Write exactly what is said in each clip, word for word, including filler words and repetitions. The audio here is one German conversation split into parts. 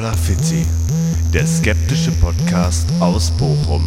Tralafitti, der skeptische Podcast aus Bochum.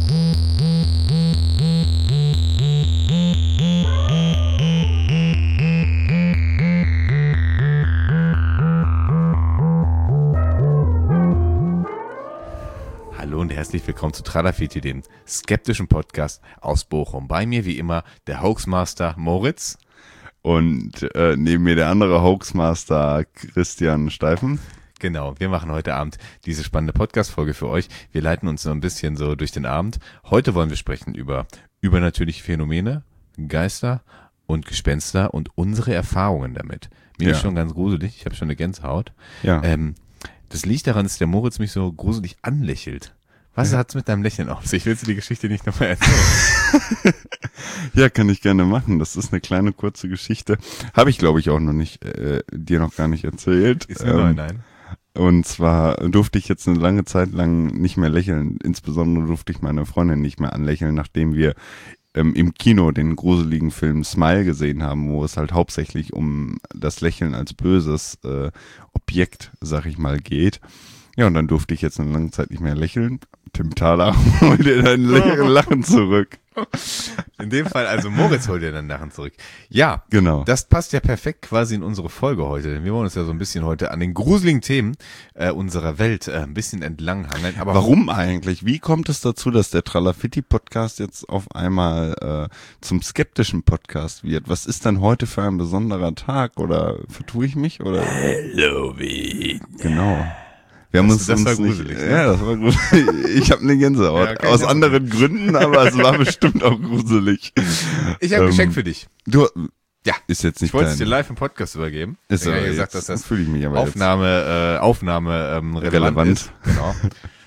Hallo und herzlich willkommen zu Tralafitti, dem skeptischen Podcast aus Bochum. Bei mir wie immer der Hoaxmaster Moritz. Und äh, neben mir der andere Hoaxmaster Christian Steifen. Genau, wir machen heute Abend diese spannende Podcast-Folge für euch. Wir leiten uns so ein bisschen so durch den Abend. Heute wollen wir sprechen über übernatürliche Phänomene, Geister und Gespenster und unsere Erfahrungen damit. Mir Ja. ist schon ganz gruselig, ich habe schon eine Gänsehaut. Ja. Ähm, das liegt daran, dass der Moritz mich so gruselig anlächelt. Was Ja. hat's mit deinem Lächeln auf sich? Willst du die Geschichte nicht nochmal erzählen? Ja, kann ich gerne machen. Das ist eine kleine, kurze Geschichte. Habe ich, glaube ich, auch noch nicht, äh, dir noch gar nicht erzählt. Ist mir neu, nein. Und zwar durfte ich jetzt eine lange Zeit lang nicht mehr lächeln. Insbesondere durfte ich meine Freundin nicht mehr anlächeln, nachdem wir ähm, im Kino den gruseligen Film Smile gesehen haben, wo es halt hauptsächlich um das Lächeln als böses äh, Objekt, sag ich mal, geht. Ja, und dann durfte ich jetzt eine lange Zeit nicht mehr lächeln. Tim Thaler holt dir dein Lä- Lachen zurück. In dem Fall also Moritz holt dir dann Lachen zurück. Ja, Genau. das passt ja perfekt quasi in unsere Folge heute, denn wir wollen uns ja so ein bisschen heute an den gruseligen Themen äh, unserer Welt äh, ein bisschen entlanghangeln. Aber Warum eigentlich? Wie kommt es dazu, dass der Tralafitti-Podcast jetzt auf einmal äh, zum skeptischen Podcast wird? Was ist denn heute für ein besonderer Tag? Oder vertue ich mich? Oder? Halloween. Genau. Wir haben Das- uns, das uns war nicht, gruselig, ne? Ja, das war gruselig. Ich habe eine Gänsehaut. Ja, okay, Aus ich hab- anderen Gründen, aber es war bestimmt auch gruselig. Ich habe ein Ähm, Geschenk für dich. Du, Ja. ist jetzt nicht Ich wollte es dir dein- live im Podcast übergeben. Ist Ich habe aber ja gesagt, jetzt, dass das fühle ich mich aber Aufnahme, äh, Aufnahme ähm, relevant, Relevant. ist. Genau.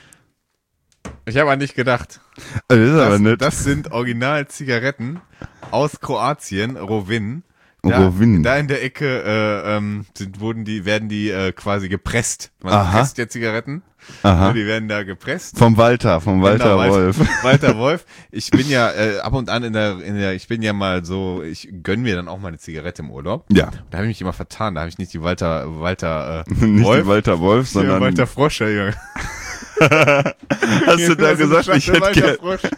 Ich habe an dich gedacht. jetzt. Das ist aber Das, nett. das sind Original-Zigaretten aus Kroatien, Rovin. Oh, Da, Rovin. da in der Ecke äh, ähm, sind, wurden die, werden die äh, quasi gepresst. Man Aha. presst ja Zigaretten. Aha. Ne, die werden da gepresst. Vom Walter, vom Walter Genau, Wolf. Walter, Walter Wolf. Ich bin ja äh, ab und an in der, in der, ich bin ja mal so, ich gönn mir dann auch mal eine Zigarette im Urlaub. Ja. Da habe ich mich immer vertan. Da habe ich nicht die Walter, Walter äh, Nicht Wolf, die Walter Wolf, sondern sondern Walter Frosch, ja, Junge. hast du da gesagt, ich hätte Walter gerne. Frosch.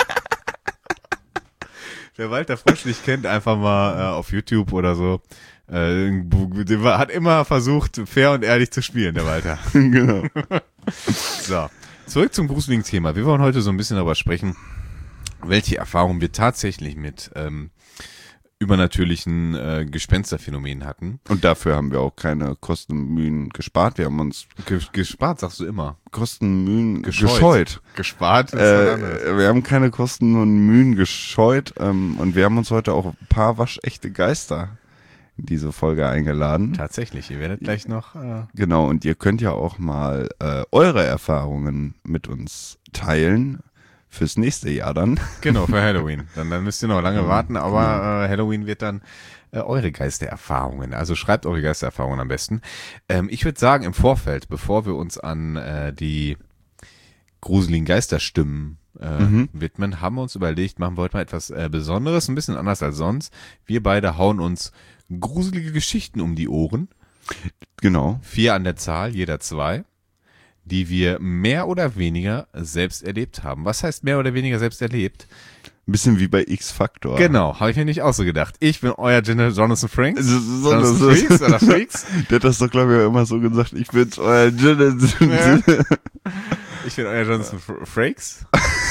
Wer Walter Frosch nicht kennt, einfach mal äh, auf YouTube oder so. Äh, der war- hat immer versucht, fair und ehrlich zu spielen, der Walter. Genau. So, zurück zum gruseligen Thema. Wir wollen heute so ein bisschen darüber sprechen, welche Erfahrungen wir tatsächlich mit ähm, übernatürlichen äh, Gespensterphänomenen hatten. Und dafür haben wir auch keine Kosten und Mühen gespart. Wir haben uns Ge gespart, sagst du immer. Kosten und Mühen Gescheut. gescheut. Gespart ist was anderes. Äh, wir haben keine Kosten und Mühen gescheut. Ähm, und wir haben uns heute auch ein paar waschechte Geister in diese Folge eingeladen. Tatsächlich, ihr werdet gleich noch... Äh, Genau, und ihr könnt ja auch mal äh, eure Erfahrungen mit uns teilen. Fürs nächste Jahr dann. Genau, für Halloween. Dann, dann müsst ihr noch lange warten, aber äh, Halloween wird dann äh, eure Geistererfahrungen. Also schreibt eure Geistererfahrungen am besten. Ähm, ich würde sagen, im Vorfeld, bevor wir uns an äh, die gruseligen Geisterstimmen äh, Mhm. widmen, haben wir uns überlegt, machen wir heute mal etwas äh, Besonderes, ein bisschen anders als sonst. Wir beide hauen uns gruselige Geschichten um die Ohren. Genau. Vier an der Zahl, jeder zwei, die wir mehr oder weniger selbst erlebt haben. Was heißt mehr oder weniger selbst erlebt? Ein bisschen wie bei X-Factor. Genau, habe ich mir nicht auch so gedacht. Ich bin euer Gen- Jonathan Franks. So, so, Jonathan so, Freaks oder Freaks. Der hat das doch, glaube ich, auch immer so gesagt. Ich bin's, euer Gin. Ja. Ich bin euer Jonathan Fr- Frakes.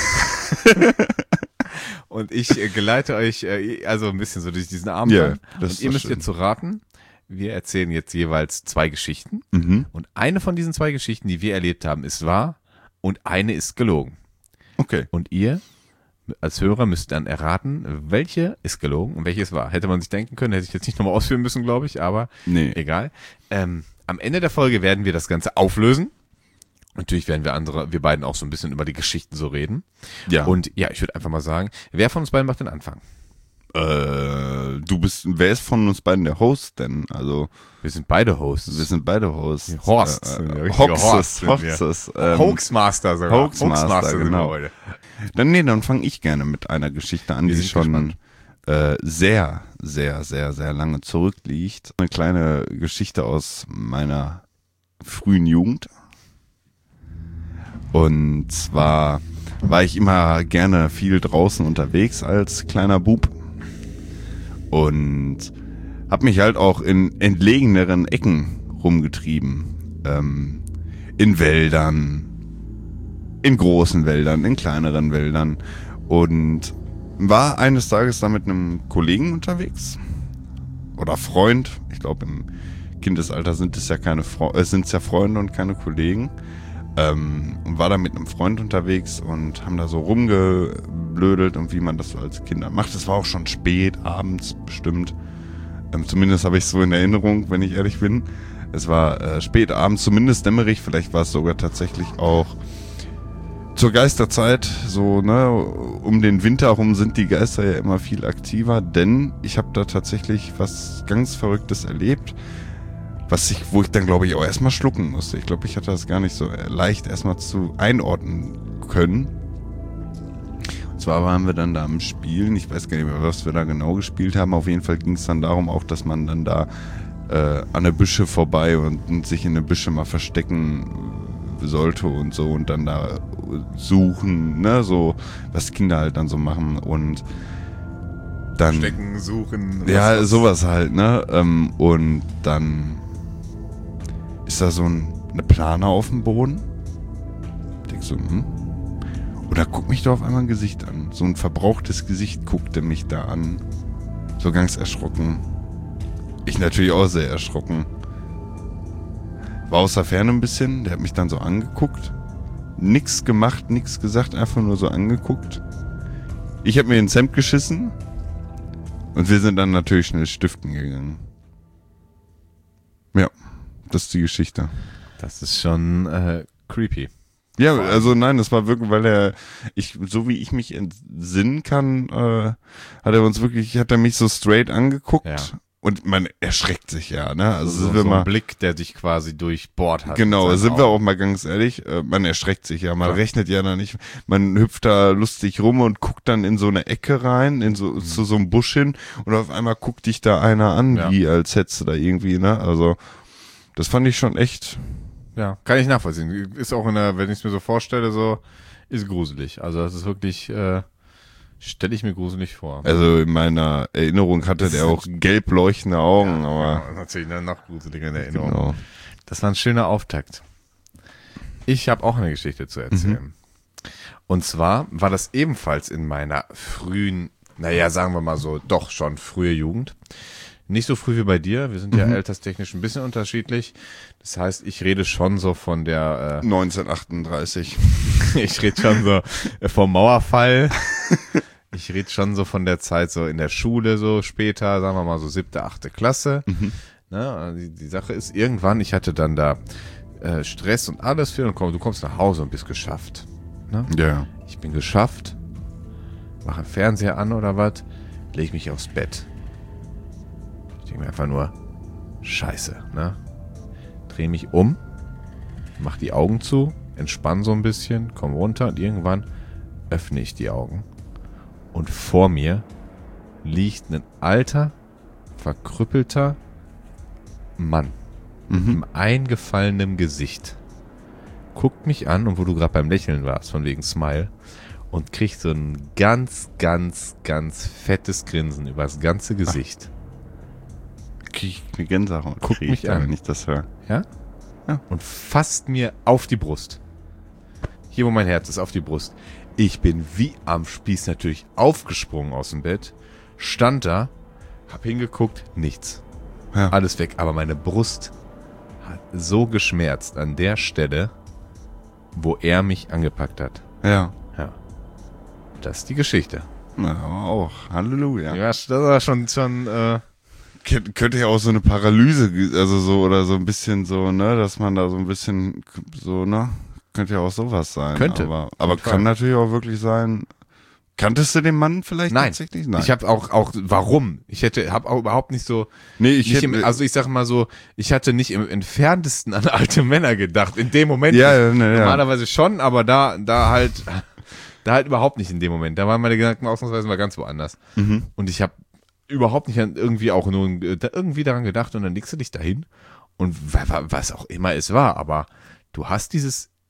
Und ich äh, geleite euch äh, also ein bisschen so durch diesen Abend. Ja, an. das Und ist ihr doch müsst schön. jetzt so raten. Wir erzählen jetzt jeweils zwei Geschichten. Mhm. Und eine von diesen zwei Geschichten, die wir erlebt haben, ist wahr und eine ist gelogen. Okay. Und ihr als Hörer müsst dann erraten, welche ist gelogen und welche ist wahr. Hätte man sich denken können, hätte ich jetzt nicht nochmal ausführen müssen, glaube ich, aber Nee. egal. Ähm, am Ende der Folge werden wir das Ganze auflösen. Natürlich werden wir andere, wir beiden auch so ein bisschen über die Geschichten so reden. Ja. Und ja, ich würde einfach mal sagen, wer von uns beiden macht den Anfang? Äh, du bist, wer ist von uns beiden der Host denn? Also, Wir sind beide Hosts. wir sind beide Hosts. Horsts. Äh, Der äh, richtige Hoxes, Horst sind wir. Hoxes. Ähm, Hoaxmaster sogar. Hoaxmaster, sind wir genau. heute. Dann, nee, dann fange ich gerne mit einer Geschichte an, Wir die sind schon gespannt. äh, sehr, sehr, sehr, sehr lange zurückliegt. Eine kleine Geschichte aus meiner frühen Jugend. Und zwar war ich immer gerne viel draußen unterwegs als kleiner Bub und habe mich halt auch in entlegeneren Ecken rumgetrieben. Ähm, in Wäldern, in großen Wäldern, in kleineren Wäldern und war eines Tages da mit einem Kollegen unterwegs oder Freund. Ich glaube, im Kindesalter sind es ja keine Fre- äh, sind es ja Freunde und keine Kollegen. Ähm, und war da mit einem Freund unterwegs und haben da so rumgeblödelt und wie man das so als Kinder macht. Es war auch schon spät, abends bestimmt. Ähm, zumindest habe ich es so in Erinnerung, wenn ich ehrlich bin. Es war äh, spät abends, zumindest dämmerig. Vielleicht war es sogar tatsächlich auch zur Geisterzeit. So, ne, um den Winter rum sind die Geister ja immer viel aktiver. Denn ich habe da tatsächlich was ganz Verrücktes erlebt. Was ich, wo ich dann, glaube ich, auch erstmal schlucken musste. Ich glaube, ich hatte das gar nicht so leicht erstmal zu einordnen können. Und zwar waren wir dann da am Spielen. Ich weiß gar nicht mehr, was wir da genau gespielt haben. Auf jeden Fall ging es dann darum auch, dass man dann da äh, an der Büsche vorbei und, und sich in der Büsche mal verstecken sollte und so und dann da suchen, ne, so, was Kinder halt dann so machen und dann... Verstecken, suchen. Ja, was, was. sowas halt, ne, ähm, und dann ist da so ein, eine Plane auf dem Boden. Ich denk so, hm? Und da guckt mich da auf einmal ein Gesicht an. So ein verbrauchtes Gesicht guckte mich da an. So ganz erschrocken. Ich natürlich auch sehr erschrocken. War aus der Ferne ein bisschen. Der hat mich dann so angeguckt. Nix gemacht, nix gesagt, einfach nur so angeguckt. Ich habe mir ins Hemd geschissen. Und wir sind dann natürlich schnell stiften gegangen. Ja. Das ist die Geschichte. Das ist schon äh, creepy. Ja, also nein, das war wirklich, weil er, ich, so wie ich mich entsinnen kann, äh, hat er uns wirklich, hat er mich so straight angeguckt Ja. und man erschreckt sich ja, ne? Also So, sind wir so mal, ein Blick, der dich quasi durchbohrt hat. genau, mit seinen sind wir Augen. auch mal ganz ehrlich, äh, man erschreckt sich ja, man Ja. rechnet ja da nicht, man hüpft da lustig rum und guckt dann in so eine Ecke rein, in so, zu so einem Busch hin und auf einmal guckt dich da einer an, Ja. wie als hättest du da irgendwie, ne? Also, das fand ich schon echt, Ja, kann ich nachvollziehen. Ist auch in der, wenn ich es mir so vorstelle, so, ist gruselig. Also das ist wirklich, äh, stelle ich mir gruselig vor. also in meiner Erinnerung hatte der auch gelb leuchtende Augen, Ja, aber, genau, natürlich noch gruseliger in Erinnerung. genau. Das war ein schöner Auftakt. Ich habe auch eine Geschichte zu erzählen. Mhm. Und zwar war das ebenfalls in meiner frühen, naja, sagen wir mal so, doch schon frühe Jugend. Nicht so früh wie bei dir. Wir sind ja Mhm. alterstechnisch ein bisschen unterschiedlich. Das heißt, ich rede schon so von der, neunzehnhundertachtunddreißig. äh, ich rede schon so äh, vom Mauerfall. Ich rede schon so von der Zeit so in der Schule so später, sagen wir mal so siebte, achte Klasse. Mhm. Ne, die, die Sache ist, irgendwann, ich hatte dann da äh, Stress und alles für und komm, du kommst nach Hause und bist geschafft. Ne? Ja. Ich bin geschafft, mache Fernseher an oder was, lege mich aufs Bett. Ich denke mir einfach nur, scheiße, ne? Dreh mich um, mach die Augen zu, entspann so ein bisschen, komm runter und irgendwann öffne ich die Augen. Und vor mir liegt ein alter, verkrüppelter Mann mit Mhm. einem eingefallenen Gesicht. Guckt mich an und wo du gerade beim Lächeln warst, von wegen Smile, und kriegt so ein ganz, ganz, ganz fettes Grinsen über das ganze Gesicht. Krieg ich eine Gänsehaut. Guck krieg mich ich da, an. wenn ich das höre. Ja? Ja. Und fasst mir auf die Brust. Hier, wo mein Herz ist, auf die Brust. Ich bin wie am Spieß natürlich aufgesprungen aus dem Bett, stand da, hab hingeguckt, nichts. Ja. Alles weg. Aber meine Brust hat so geschmerzt an der Stelle, wo er mich angepackt hat. Ja. Ja. Das ist die Geschichte. Na, aber auch. Halleluja. Ja, das war schon, schon, äh, Kön- Könnte ja auch so eine Paralyse, also so, oder so ein bisschen so, ne, dass man da so ein bisschen, so, ne, könnte ja auch sowas sein. Könnte. Aber, aber Fall. kann natürlich auch wirklich sein. Kanntest du den Mann vielleicht Nein. tatsächlich? Nein. ich habe auch, auch, warum? Ich hätte, habe auch überhaupt nicht so, nee, ich nicht hätte, im, also ich sag mal so, ich hatte nicht im entferntesten an alte Männer gedacht. In dem Moment, ja, ja, ne, ja. normalerweise schon, aber da, da halt, da halt überhaupt nicht in dem Moment. Da waren meine Gedanken ausnahmsweise mal ganz woanders. Mhm. Und ich habe überhaupt nicht an irgendwie auch nur äh, da irgendwie daran gedacht und dann legst du dich dahin und wa- wa- was auch immer es war, aber du hast dieses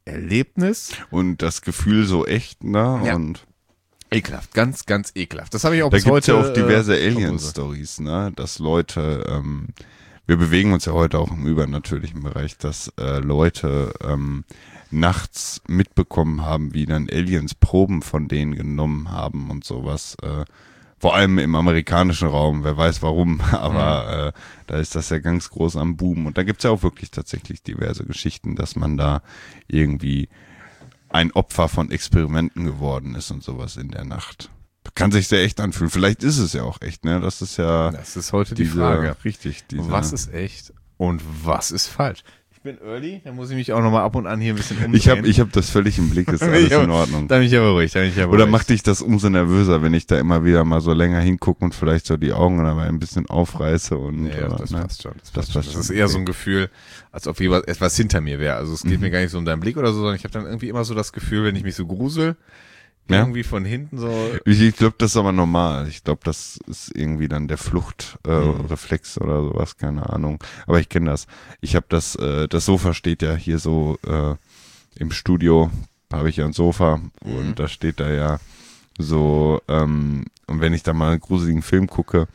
Erlebnis. Und das Gefühl so echt, ne? Ja. Und Ekelhaft, ganz, ganz ekelhaft. Das habe ich auch da bis gibt's heute. ja auch diverse äh, Alien-Stories, ne? Dass Leute, ähm, wir bewegen uns ja heute auch im übernatürlichen Bereich, dass äh, Leute ähm, nachts mitbekommen haben, wie dann Aliens Proben von denen genommen haben und sowas. Äh, vor allem im amerikanischen Raum, wer weiß warum, aber mhm. äh, da ist das ja ganz groß am Boom. Und da gibt's ja auch wirklich tatsächlich diverse Geschichten, dass man da irgendwie ein Opfer von Experimenten geworden ist und sowas in der Nacht. Kann sich sehr echt anfühlen. Vielleicht ist es ja auch echt, ne? Das ist ja. Das ist heute die diese, Frage. Richtig. Diese, was ist echt und was ist falsch? Ich bin early, da muss ich mich auch nochmal ab und an hier ein bisschen umdrehen. Ich habe ich hab das völlig im Blick, ist alles in Ordnung. Da bin ich aber ruhig, da bin ich aber Oder ruhig. macht dich das umso nervöser, wenn ich da immer wieder mal so länger hingucke und vielleicht so die Augen dabei ein bisschen aufreiße und. Nee, oder, das ne? passt schon. Das, Das passt schon. passt Das ist schon, eher okay. so ein Gefühl, als ob jemand, etwas hinter mir wäre. Also es geht Mhm. mir gar nicht so um deinen Blick oder so, sondern ich habe dann irgendwie immer so das Gefühl, wenn ich mich so grusel, Ja? irgendwie von hinten so. Ich, ich glaube, das ist aber normal. Ich glaube, das ist irgendwie dann der Fluchtreflex äh, Mhm. Reflex oder sowas, keine Ahnung. Aber ich kenne das. Ich habe das, äh, das Sofa steht ja hier so äh, im Studio, habe ich ja ein Sofa Mhm. und da steht da ja so, ähm, und wenn ich da mal einen gruseligen Film gucke,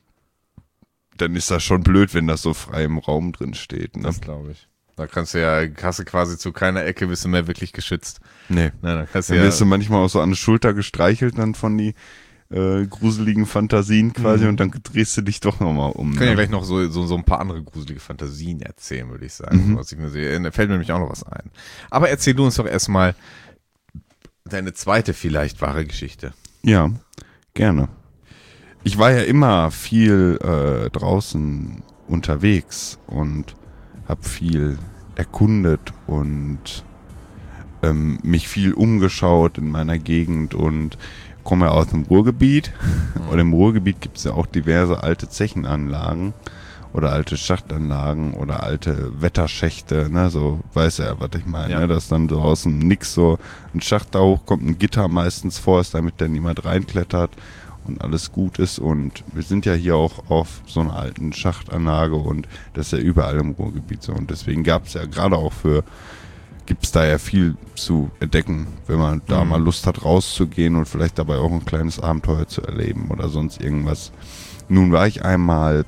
dann ist das schon blöd, wenn das so frei im Raum drin steht. Ne? Das glaube ich. Da kannst du ja, hast du quasi zu keiner Ecke bist du mehr wirklich geschützt. Nee. Na, dann kannst du Dann ja, wirst du manchmal auch so an der Schulter gestreichelt dann von die äh, gruseligen Fantasien quasi Mhm. und dann drehst du dich doch nochmal um. können ja ne? gleich noch so, so, so ein paar andere gruselige Fantasien erzählen, würde ich sagen. Mhm. Was ich mir sehe. Da fällt mir nämlich auch noch was ein. Aber erzähl du uns doch erstmal deine zweite vielleicht wahre Geschichte. Ja, gerne. Ich war ja immer viel äh, draußen unterwegs und habe viel erkundet und ähm, mich viel umgeschaut in meiner Gegend und komme ja aus dem Ruhrgebiet. Mhm. Und im Ruhrgebiet gibt es ja auch diverse alte Zechenanlagen oder alte Schachtanlagen oder alte Wetterschächte, ne, so weiß er, was ich meine, Ja. ne, dass dann so aus dem Nix so ein Schacht da hochkommt, ein Gitter meistens vor ist, damit da niemand reinklettert und alles gut ist und wir sind ja hier auch auf so einer alten Schachtanlage und das ist ja überall im Ruhrgebiet so und deswegen gab es ja gerade auch für, gibt es da ja viel zu entdecken, wenn man da Mhm. mal Lust hat rauszugehen und vielleicht dabei auch ein kleines Abenteuer zu erleben oder sonst irgendwas. Nun war ich einmal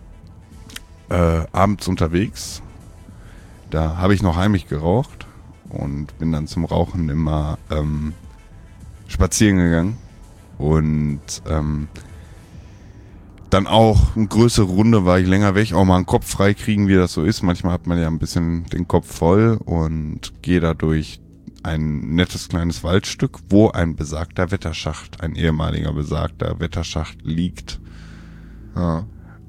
äh, abends unterwegs, da habe ich noch heimlich geraucht und bin dann zum Rauchen immer ähm, spazieren gegangen. Und ähm, dann auch eine größere Runde war ich länger weg, auch mal einen Kopf frei kriegen, wie das so ist. Manchmal hat man ja ein bisschen den Kopf voll und gehe da durch ein nettes kleines Waldstück, wo ein besagter Wetterschacht, ein ehemaliger besagter Wetterschacht liegt. Ja.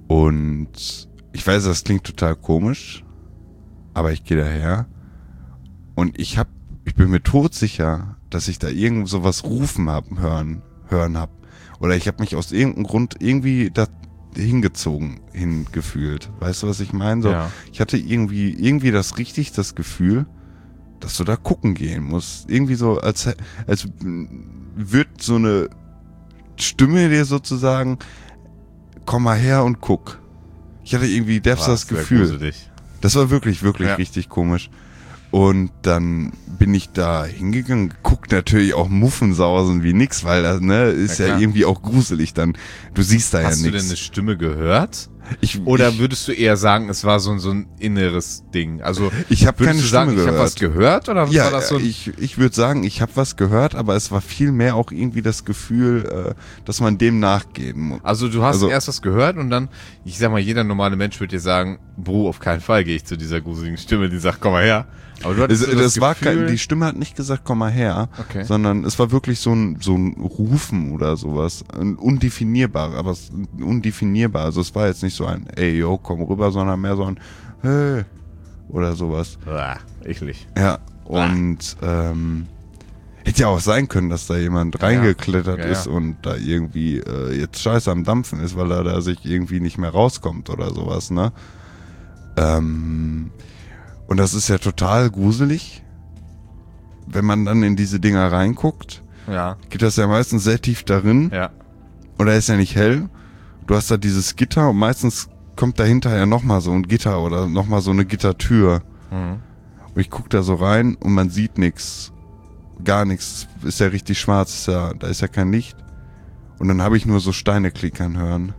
Und ich weiß, das klingt total komisch, aber ich gehe daher und ich hab, ich bin mir todsicher, dass ich da irgend sowas rufen hab, hören, hören hab. Oder ich habe mich aus irgendeinem Grund irgendwie da hingezogen, hingefühlt. Weißt du, was ich meine? So, Ja. ich hatte irgendwie, irgendwie das richtig das Gefühl, dass du da gucken gehen musst. Irgendwie so, als, als würde so eine Stimme dir sozusagen, komm mal her und guck. Ich hatte irgendwie das, War das sehr Gefühl. gruselig. Das war wirklich, wirklich Ja. richtig komisch. Und dann bin ich da hingegangen, guckt natürlich auch Muffensausen wie nix, weil das, ne, ist Ja, ja, klar. irgendwie auch gruselig dann. Du siehst da Hast ja du denn eine nichts. Stimme gehört? Ich, Oder ich, würdest du eher sagen, es war so, ein- so ein inneres Ding? Also ich habe keine würdest du Stimme sagen, ich habe gehört. was gehört? Oder ja, war das so ein, ich, ich würde sagen, ich habe was gehört, aber es war viel mehr auch irgendwie das Gefühl, äh, dass man dem nachgehen muss. also du hast also- erst was gehört und dann, ich sag mal, jeder normale Mensch würde dir sagen, Bro, auf keinen Fall gehe ich zu dieser gruseligen Stimme, die sagt, komm mal her. Aber du Es, hattest das so das war Gefühl, kein, die Stimme hat nicht gesagt, komm mal her, Okay. sondern es war wirklich so ein, so ein Rufen oder sowas. Ein undefinierbar, aber es, undefinierbar. Also es war jetzt nicht so ein, ey, yo, komm rüber, sondern mehr so ein, hey, oder sowas. ah, eklig. Ja, und ähm, hätte ja auch sein können, dass da jemand reingeklettert Ja, ja. ist und da irgendwie äh, jetzt scheiße am Dampfen ist, weil er da sich irgendwie nicht mehr rauskommt oder sowas, ne? Ähm, und das ist ja total gruselig, wenn man dann in diese Dinger reinguckt, Ja, geht das ja meistens sehr tief darin ja. und da ist ja nicht hell. Du hast da dieses Gitter und meistens kommt dahinter ja nochmal so ein Gitter oder nochmal so eine Gittertür. Mhm. Und ich gucke da so rein und man sieht nichts, gar nichts. Ist ja richtig schwarz, ist ja, da ist ja kein Licht. Und dann habe ich nur so Steine klickern hören.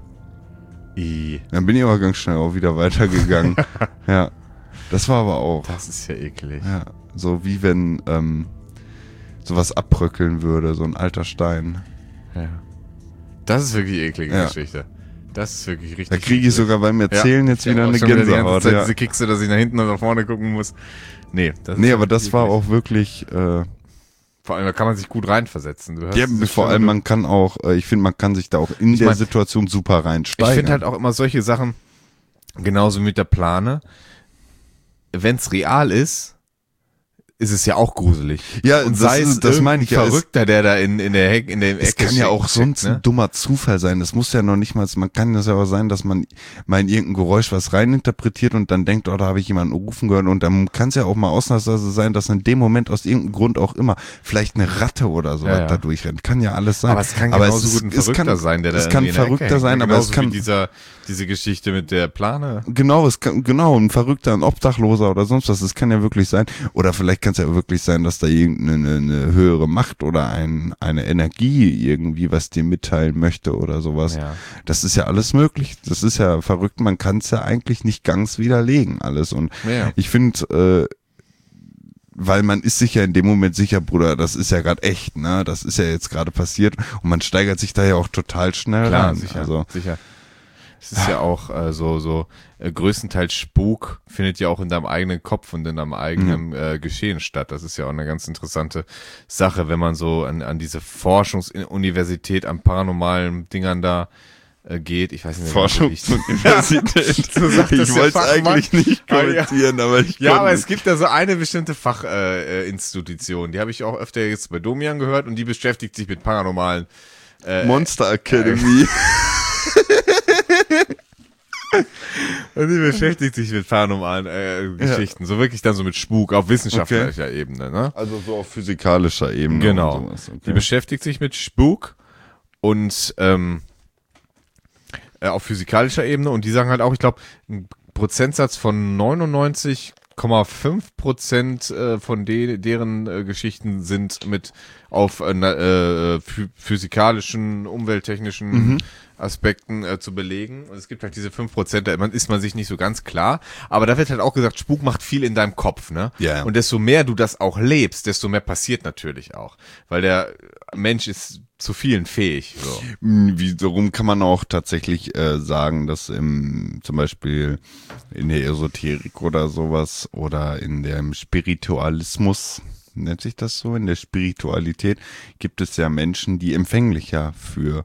I. Dann bin ich aber ganz schnell auch wieder weitergegangen. Ja, das war aber auch. Das ist ja eklig. Ja, so wie wenn ähm, sowas abbröckeln würde, so ein alter Stein. Ja. Das ist wirklich eklige Ja. Geschichte. Das ist wirklich richtig. Da kriege ich eklig. sogar beim Erzählen Ja, jetzt ich wieder hab auch eine schon wieder die ganze Gänsehaut. Zeit Ja. diese Kickse, dass ich nach hinten und nach vorne gucken muss. Nee, das Nee, ist aber das eklig. war auch wirklich, äh, Vor allem, da kann man sich gut reinversetzen. Du hörst ja, diese vor Stimme, allem du- man kann auch, äh, ich finde, man kann sich da auch in Ich der mein, Situation super Ich reinsteigern. finde halt auch immer solche Sachen, genauso mit der Plane, wenn es real ist, ist es ja auch gruselig. Ja, und das sei ist- es das meine ich ja, irgendein Verrückter, der da in, in der Heck, in dem Es Ecke kann ja auch steckt, sonst ne? ein dummer Zufall sein. Das muss ja noch nicht mal, man kann das ja auch sein, dass man mal in irgendein Geräusch was reininterpretiert und dann denkt, oh, da habe ich jemanden rufen gehört und dann kann es ja auch mal ausnahmsweise sein, dass in dem Moment aus irgendeinem Grund auch immer vielleicht eine Ratte oder so Ja, ja. da durchrennt. Kann ja alles sein. Aber es kann Aber genauso es ist- gut ein es Verrückter kann, sein, der da es kann irgendwie in der Verrückter Ecke hängt, sein, ne? aber es Genauso kann wie dieser, diese Geschichte mit der Plane. Genau, es kann, genau, ein Verrückter, ein Obdachloser oder sonst was, das kann ja wirklich sein. Oder vielleicht kann es ja wirklich sein, dass da irgendeine eine höhere Macht oder ein, eine Energie irgendwie was dir mitteilen möchte oder sowas. Ja. Das ist ja alles möglich. Das ist ja verrückt, man kann es ja eigentlich nicht ganz widerlegen alles. Und Ja. ich finde, äh, weil man ist sich ja in dem Moment sicher, Bruder, das ist ja gerade echt, ne? Das ist ja jetzt gerade passiert und man steigert sich da ja auch total schnell Klar, rein. sicher, Also, sicher. Es ist ja auch äh, so, so äh, größtenteils Spuk findet ja auch in deinem eigenen Kopf und in deinem eigenen äh, Geschehen statt. Das ist ja auch eine ganz interessante Sache, wenn man so an, an diese Forschungsuniversität an paranormalen Dingern da äh, geht. Ich weiß nicht mehr, genau, wie ich- Forschungsuniversität. Du sagtest Ich ja wollte es Fachmann. eigentlich nicht Ah, ja. kommentieren, aber ich Ja, konnte aber es nicht. gibt da so eine bestimmte Fachinstitution, äh, Institution, die habe ich auch öfter jetzt bei Domian gehört und die beschäftigt sich mit paranormalen äh, Monster Academy. Und die beschäftigt sich mit paranormalen äh, Geschichten, so wirklich dann so mit Spuk auf wissenschaftlicher Ebene, ne? Also so auf physikalischer Ebene. Genau. Und sowas. Okay. Die beschäftigt sich mit Spuk und ähm, äh, auf physikalischer Ebene und die sagen halt auch, ich glaube, ein Prozentsatz von neunundneunzig Komma fünf Prozent äh, von de deren äh, Geschichten sind mit auf äh, na- äh, phy- physikalischen, umwelttechnischen Mhm. Aspekten äh, zu belegen. Und es gibt halt diese fünf Prozent, da ist man sich nicht so ganz klar. Aber da wird halt auch gesagt, Spuk macht viel in deinem Kopf, ne? Ja. Und desto mehr du das auch lebst, desto mehr passiert natürlich auch. Weil der Mensch ist zu vielen fähig. So. Wiederum kann man auch tatsächlich äh, sagen, dass im, zum Beispiel in der Esoterik oder sowas oder in dem Spiritualismus, nennt sich das so, in der Spiritualität gibt es ja Menschen, die empfänglicher für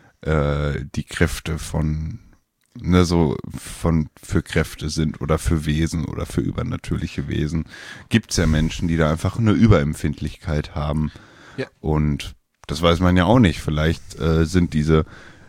äh, die Kräfte von, ne, so von, für Kräfte sind oder für Wesen oder für übernatürliche Wesen. Gibt's ja Menschen, die da einfach eine Überempfindlichkeit haben. Ja. Und das weiß man ja auch nicht. Vielleicht äh, sind diese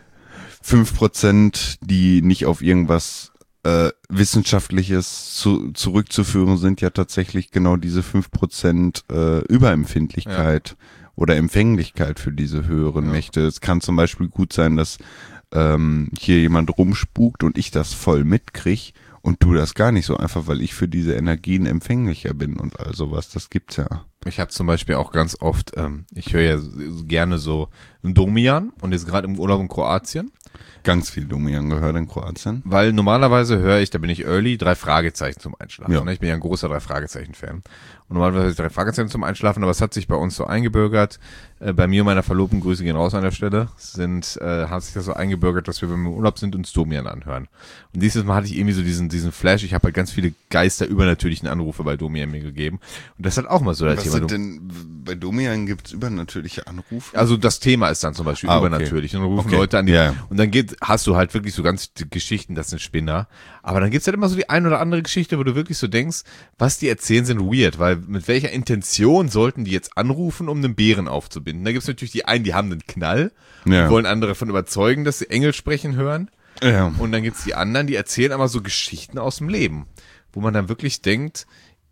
fünf Prozent, die nicht auf irgendwas äh, Wissenschaftliches zu, zurückzuführen sind, ja tatsächlich genau diese fünf Prozent äh, Überempfindlichkeit oder Empfänglichkeit für diese höheren Ja. Mächte. Es kann zum Beispiel gut sein, dass ähm, hier jemand rumspukt und ich das voll mitkrieg und du das gar nicht so, einfach weil ich für diese Energien empfänglicher bin und all sowas. Das gibt's ja. Ich habe zum Beispiel auch ganz oft, ähm, ich höre ja gerne so Domian und jetzt gerade im Urlaub in Kroatien, Ganz viel Domian gehört in Kroatien. weil normalerweise höre ich, da bin ich early, drei Fragezeichen zum Einschlafen. Ja. Ne? Ich bin ja ein großer drei Fragezeichen-Fan. Und normalerweise höre ich drei Fragezeichen zum Einschlafen, aber es hat sich bei uns so eingebürgert, äh, bei mir und meiner Verlobten, Grüße gehen raus an der Stelle, sind, äh, hat sich das so eingebürgert, dass wir, wenn wir im Urlaub sind, uns Domian anhören. Und dieses Mal hatte ich irgendwie so diesen, diesen Flash, ich habe halt ganz viele Geister übernatürlichen Anrufe bei Domian mir gegeben. Und das hat auch mal so das Was Thema. sind denn, bei Domian gibt's übernatürliche Anrufe? Also das Thema ist dann zum Beispiel Ah, okay. übernatürlich. Und dann rufen Okay. Leute an die, Ja, ja. und dann geht, hast du halt wirklich so ganz die Geschichten, das sind Spinner. Aber dann gibt's halt immer so die ein oder andere Geschichte, wo du wirklich so denkst, was die erzählen, sind weird, weil mit welcher Intention sollten die jetzt anrufen, um einen Bären aufzubinden? Da gibt's natürlich die einen, die haben einen Knall, Ja. und wollen andere davon überzeugen, dass sie Engel sprechen hören. Ja. Und dann gibt's die anderen, die erzählen aber so Geschichten aus dem Leben, wo man dann wirklich denkt,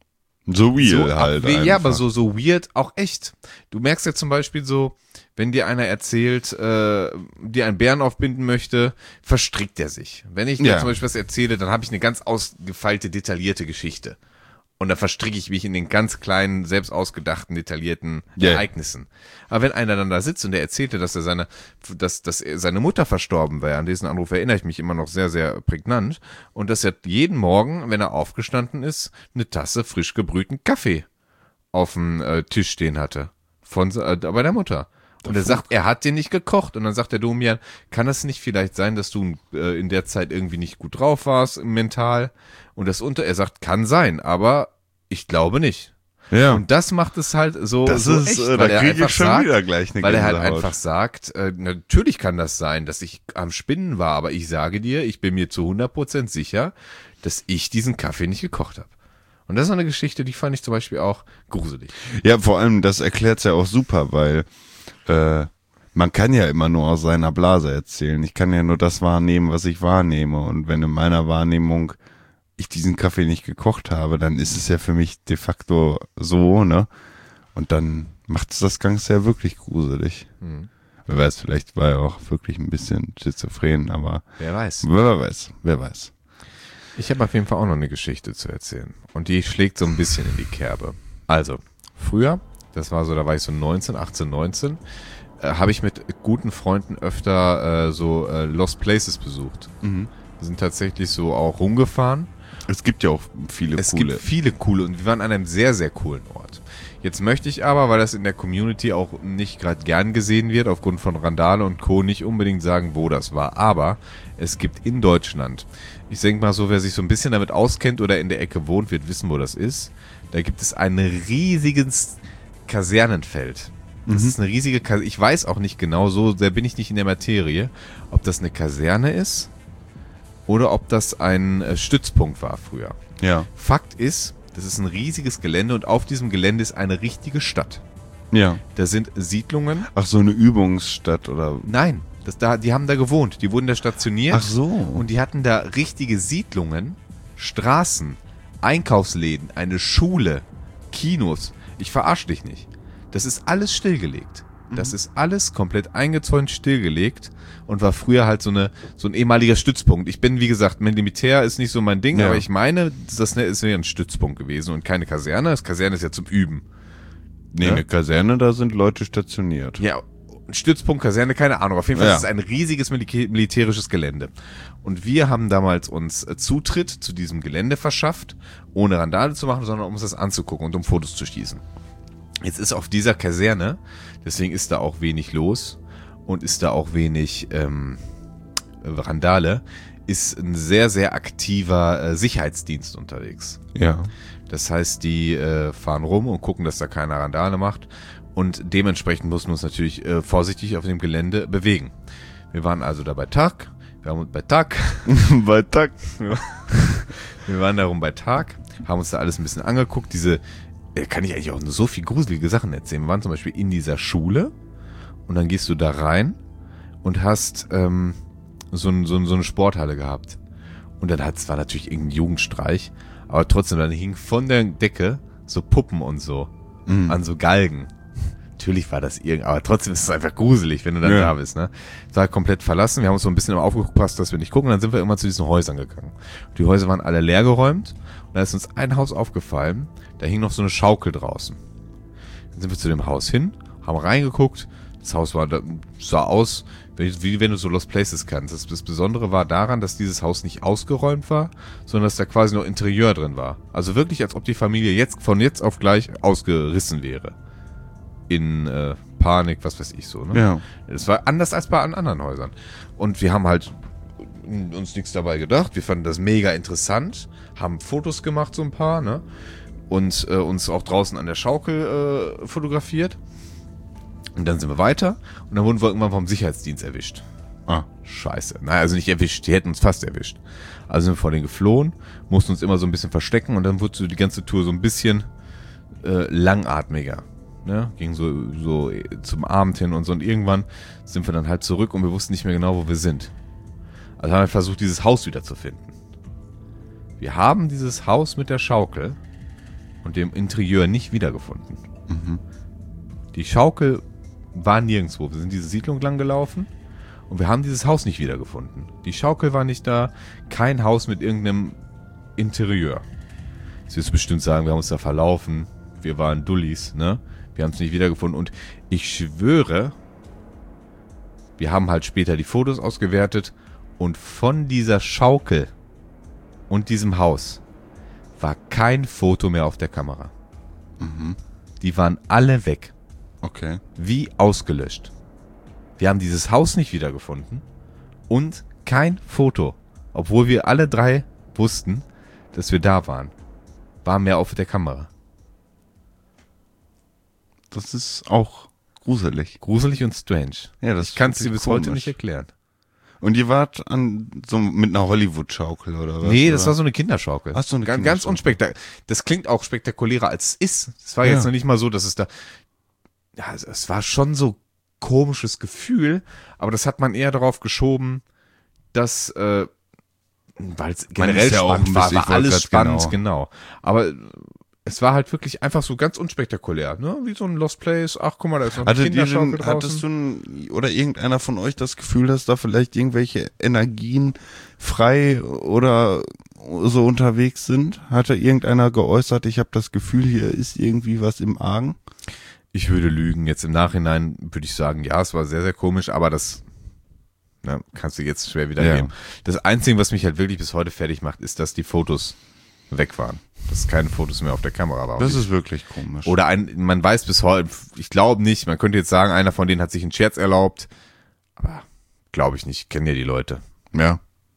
So real so halt. abwe- ja, einfach. aber so, so weird auch echt. Du merkst ja zum Beispiel so, wenn dir einer erzählt, äh, dir einen Bären aufbinden möchte, verstrickt er sich. Wenn ich dir Ja. zum Beispiel was erzähle, dann habe ich eine ganz ausgefeilte, detaillierte Geschichte. Und da verstricke ich mich in den ganz kleinen, selbst ausgedachten, detaillierten Yeah. Ereignissen. Aber wenn einer dann da sitzt und der erzählte, dass er seine, dass, dass er seine Mutter verstorben wäre, an diesen Anruf erinnere ich mich immer noch sehr, sehr prägnant, und dass er jeden Morgen, wenn er aufgestanden ist, eine Tasse frisch gebrühten Kaffee auf dem äh, Tisch stehen hatte. Von, äh, bei der Mutter. Und er sagt, er hat den nicht gekocht. Und dann sagt der Domian, kann das nicht vielleicht sein, dass du äh, in der Zeit irgendwie nicht gut drauf warst, mental? Und das unter, er sagt, kann sein, aber ich glaube nicht. Ja. Und das macht es halt so, Das so ist, echt, äh, weil da er kriege einfach ich schon sagt, wieder gleich eine weil er halt Gänsehaut. einfach sagt, äh, natürlich kann das sein, dass ich am Spinnen war, aber ich sage dir, ich bin mir zu hundert Prozent sicher, dass ich diesen Kaffee nicht gekocht habe. Und das ist eine Geschichte, die fand ich zum Beispiel auch gruselig. Ja, vor allem, das erklärt's ja auch super, weil äh, man kann ja immer nur aus seiner Blase erzählen. Ich kann ja nur das wahrnehmen, was ich wahrnehme. Und wenn in meiner Wahrnehmung ich diesen Kaffee nicht gekocht habe, dann ist es ja für mich de facto so, ne? Und dann macht es das Ganze ja wirklich gruselig. Hm. Wer weiß, vielleicht war er auch wirklich ein bisschen schizophren, aber Wer weiß. wer weiß, wer weiß. Ich habe auf jeden Fall auch noch eine Geschichte zu erzählen. Und die schlägt so ein bisschen in die Kerbe. Also, früher, das war so, da war ich so neunzehn, achtzehn, neunzehn, äh, habe ich mit guten Freunden öfter äh, so äh, Lost Places besucht. Mhm. Wir sind tatsächlich so auch rumgefahren. Es gibt ja auch viele Es coole. gibt viele coole und wir waren an einem sehr, sehr coolen Ort. Jetzt möchte ich aber, weil das in der Community auch nicht gerade gern gesehen wird, aufgrund von Randale und Co., nicht unbedingt sagen, wo das war. Aber es gibt in Deutschland, ich denke mal so, wer sich so ein bisschen damit auskennt oder in der Ecke wohnt, wird wissen, wo das ist. Da gibt es ein riesiges Kasernenfeld. Das Mhm. ist eine riesige Kaserne. Ich weiß auch nicht genau, so sehr bin ich nicht in der Materie, ob das eine Kaserne ist oder ob das ein äh, Stützpunkt war früher. Ja, Fakt ist, das ist ein riesiges Gelände und auf diesem Gelände ist eine richtige Stadt. ja. Da sind Siedlungen. Ach, so eine Übungsstadt oder. Nein, das da, die haben da gewohnt. Die wurden da stationiert. Ach so. Und die hatten da richtige Siedlungen, Straßen, Einkaufsläden, eine Schule, Kinos. Ich verarsche dich nicht. Das ist alles stillgelegt. Das ist alles komplett eingezäunt, stillgelegt und war früher halt so eine so ein ehemaliger Stützpunkt. Ich bin, wie gesagt, Militär ist nicht so mein Ding, Ja. aber ich meine, das ist ja ein Stützpunkt gewesen und keine Kaserne. Das Kaserne ist ja zum Üben. Nee, Ja? eine Kaserne, da sind Leute stationiert. Ja, ein Stützpunkt, Kaserne, keine Ahnung. Auf jeden Fall Ja. ist es ein riesiges Milika- militärisches Gelände. Und wir haben damals uns äh, Zutritt zu diesem Gelände verschafft, ohne Randale zu machen, sondern um uns das anzugucken und um Fotos zu schießen. Jetzt ist auf dieser Kaserne, deswegen ist da auch wenig los und ist da auch wenig ähm, Randale, ist ein sehr, sehr aktiver äh, Sicherheitsdienst unterwegs. Ja. Das heißt, die äh, fahren rum und gucken, dass da keiner Randale macht. Und dementsprechend mussten wir uns natürlich äh, vorsichtig auf dem Gelände bewegen. Wir waren also da bei Tag. Wir haben uns bei Tag. Bei Tag. Wir waren da rum bei Tag, haben uns da alles ein bisschen angeguckt. Diese, äh, kann ich eigentlich auch nur so viel gruselige Sachen erzählen. Wir waren zum Beispiel in dieser Schule und dann gehst du da rein und hast ähm, so, ein, so, ein, so eine Sporthalle gehabt. Und dann hat es war natürlich irgendein Jugendstreich, aber trotzdem, dann hing von der Decke so Puppen und so Mhm. an so Galgen. Natürlich war das irgend, aber trotzdem ist es einfach gruselig, wenn du dann Ja. da bist, ne? Es war komplett verlassen. Wir haben uns so ein bisschen immer aufgepasst, dass wir nicht gucken. Dann sind wir immer zu diesen Häusern gegangen. Die Häuser waren alle leer geräumt. Und da ist uns ein Haus aufgefallen. Da hing noch so eine Schaukel draußen. Dann sind wir zu dem Haus hin, haben reingeguckt. Das Haus war, da, sah aus, wie, wie wenn du so Lost Places kannst. Das, das Besondere war daran, dass dieses Haus nicht ausgeräumt war, sondern dass da quasi noch Interieur drin war. Also wirklich, als ob die Familie jetzt von jetzt auf gleich ausgerissen wäre. In äh, Panik, was weiß ich so. Ne? Ja. Es war anders als bei an anderen Häusern. Und wir haben halt uns nichts dabei gedacht. Wir fanden das mega interessant, haben Fotos gemacht, so ein paar, ne? Und äh, uns auch draußen an der Schaukel äh, fotografiert. Und dann sind wir weiter und dann wurden wir irgendwann vom Sicherheitsdienst erwischt. Ah. Scheiße. Naja, also nicht erwischt, die hätten uns fast erwischt. Also sind wir vor denen geflohen, mussten uns immer so ein bisschen verstecken und dann wurde so die ganze Tour so ein bisschen äh, langatmiger. Ne? Ging so, so zum Abend hin und so und irgendwann sind wir dann halt zurück und wir wussten nicht mehr genau, wo wir sind. Also haben wir versucht, dieses Haus wieder zu finden. Wir haben dieses Haus mit der Schaukel und dem Interieur nicht wiedergefunden. Mhm. Die Schaukel war nirgendwo. Wir sind diese Siedlung lang gelaufen und wir haben dieses Haus nicht wiedergefunden. Die Schaukel war nicht da, kein Haus mit irgendeinem Interieur. Jetzt wirst du bestimmt sagen, wir haben uns da verlaufen. Wir waren Dullis, ne? Wir haben es nicht wiedergefunden. Und ich schwöre, wir haben halt später die Fotos ausgewertet und von dieser Schaukel und diesem Haus war kein Foto mehr auf der Kamera. Mhm. Die waren alle weg. Okay. Wie ausgelöscht. Wir haben dieses Haus nicht wiedergefunden und kein Foto, obwohl wir alle drei wussten, dass wir da waren, war mehr auf der Kamera. Das ist auch gruselig. Gruselig und strange. Ja, das ich kann es dir wirklich bis heute komisch. nicht erklären. Und ihr wart an so mit einer Hollywood-Schaukel oder was? Nee, das oder? war so eine Kinderschaukel. Ach so, eine ganz, ganz Kinderschaukel. unspektakulär. Das klingt auch spektakulärer als es ist. Es war Ja. jetzt noch nicht mal so, dass es da, ja, es, es war schon so komisches Gefühl, aber das hat man eher darauf geschoben, dass, äh, weil es generell ist ja auch spannend ein war, bisschen- war ich wollte alles grad spannend, genau. genau. Aber es war halt wirklich einfach so ganz unspektakulär, ne? Wie so ein Lost Place. Ach, guck mal, da ist noch eine Hattet ihr Kinderschaukel denn, draußen. hattest du ein, oder irgendeiner von euch das Gefühl, dass da vielleicht irgendwelche Energien frei oder so unterwegs sind? Hatte irgendeiner geäußert, ich habe das Gefühl, hier ist irgendwie was im Argen? Ich würde lügen. Jetzt im Nachhinein würde ich sagen, ja, es war sehr, sehr komisch, aber das na, kannst du jetzt schwer wiedergeben. Ja. Das Einzige, was mich halt wirklich bis heute fertig macht, ist, dass die Fotos weg waren. Dass keine Fotos mehr auf der Kamera waren. Das ist wirklich komisch. Oder ein, man weiß bis heute, ich glaube nicht, man könnte jetzt sagen, einer von denen hat sich einen Scherz erlaubt, aber glaube ich nicht, ich kenne ja die Leute. Ja.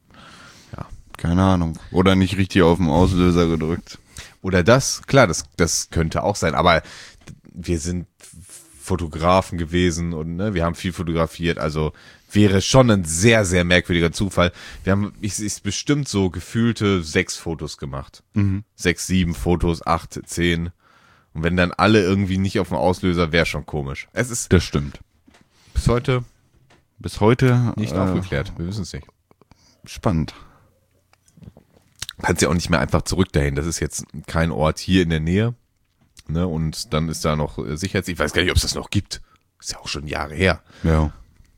Ja. Keine Ahnung. Oder nicht richtig auf den Auslöser gedrückt. Oder das, klar, das, das könnte auch sein, aber wir sind Fotografen gewesen und ne, wir haben viel fotografiert, also wäre schon ein sehr, sehr merkwürdiger Zufall. Wir haben, ich, ich bestimmt so gefühlte sechs Fotos gemacht. Mhm. Sechs, sieben Fotos, acht, zehn. Und wenn dann alle irgendwie nicht auf dem Auslöser, wäre schon komisch. Es ist Das stimmt. bis heute Bis heute nicht äh, aufgeklärt. Wir wissen es nicht. spannend. Kannst ja auch nicht mehr einfach zurück dahin. Das ist jetzt kein Ort hier in der Nähe. Ne? Und dann ist da noch äh, Sicherheits... Ich weiß gar nicht, ob es das noch gibt. Ist ja auch schon Jahre her. Ja.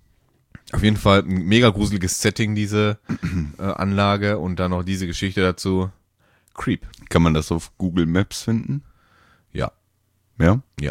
Auf jeden Fall ein mega gruseliges Setting, diese äh, Anlage. Und dann noch diese Geschichte dazu. Creep. Kann man das auf Google Maps finden? Ja, Ja. ja.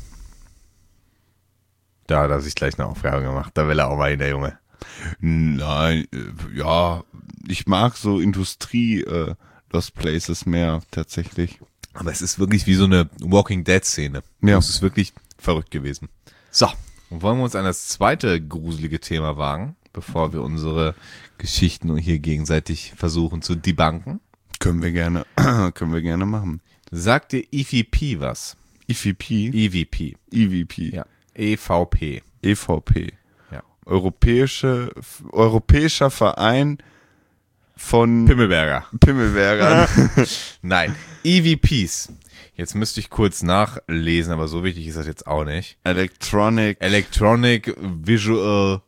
Da hat er sich gleich eine Aufgabe gemacht. Da will er auch mal hin, der Junge. Nein, äh, ja, ich mag so Industrie äh, Lost Places mehr tatsächlich. Aber es ist wirklich wie so eine Walking Dead Szene. Ja. Es ist wirklich verrückt gewesen. So, und wollen wir uns an das zweite gruselige Thema wagen, bevor wir unsere Geschichten hier gegenseitig versuchen zu debunken? Können wir gerne, können wir gerne machen. Sagt dir E V P was? E V P, E V P. E V P, Ja. E V P. E V P, Ja. Europäische, Europäischer Verein von Pimmelberger. Pimmelbergern. Nein, E V Ps. Jetzt müsste ich kurz nachlesen, aber so wichtig ist das jetzt auch nicht. Electronic, Electronic Visual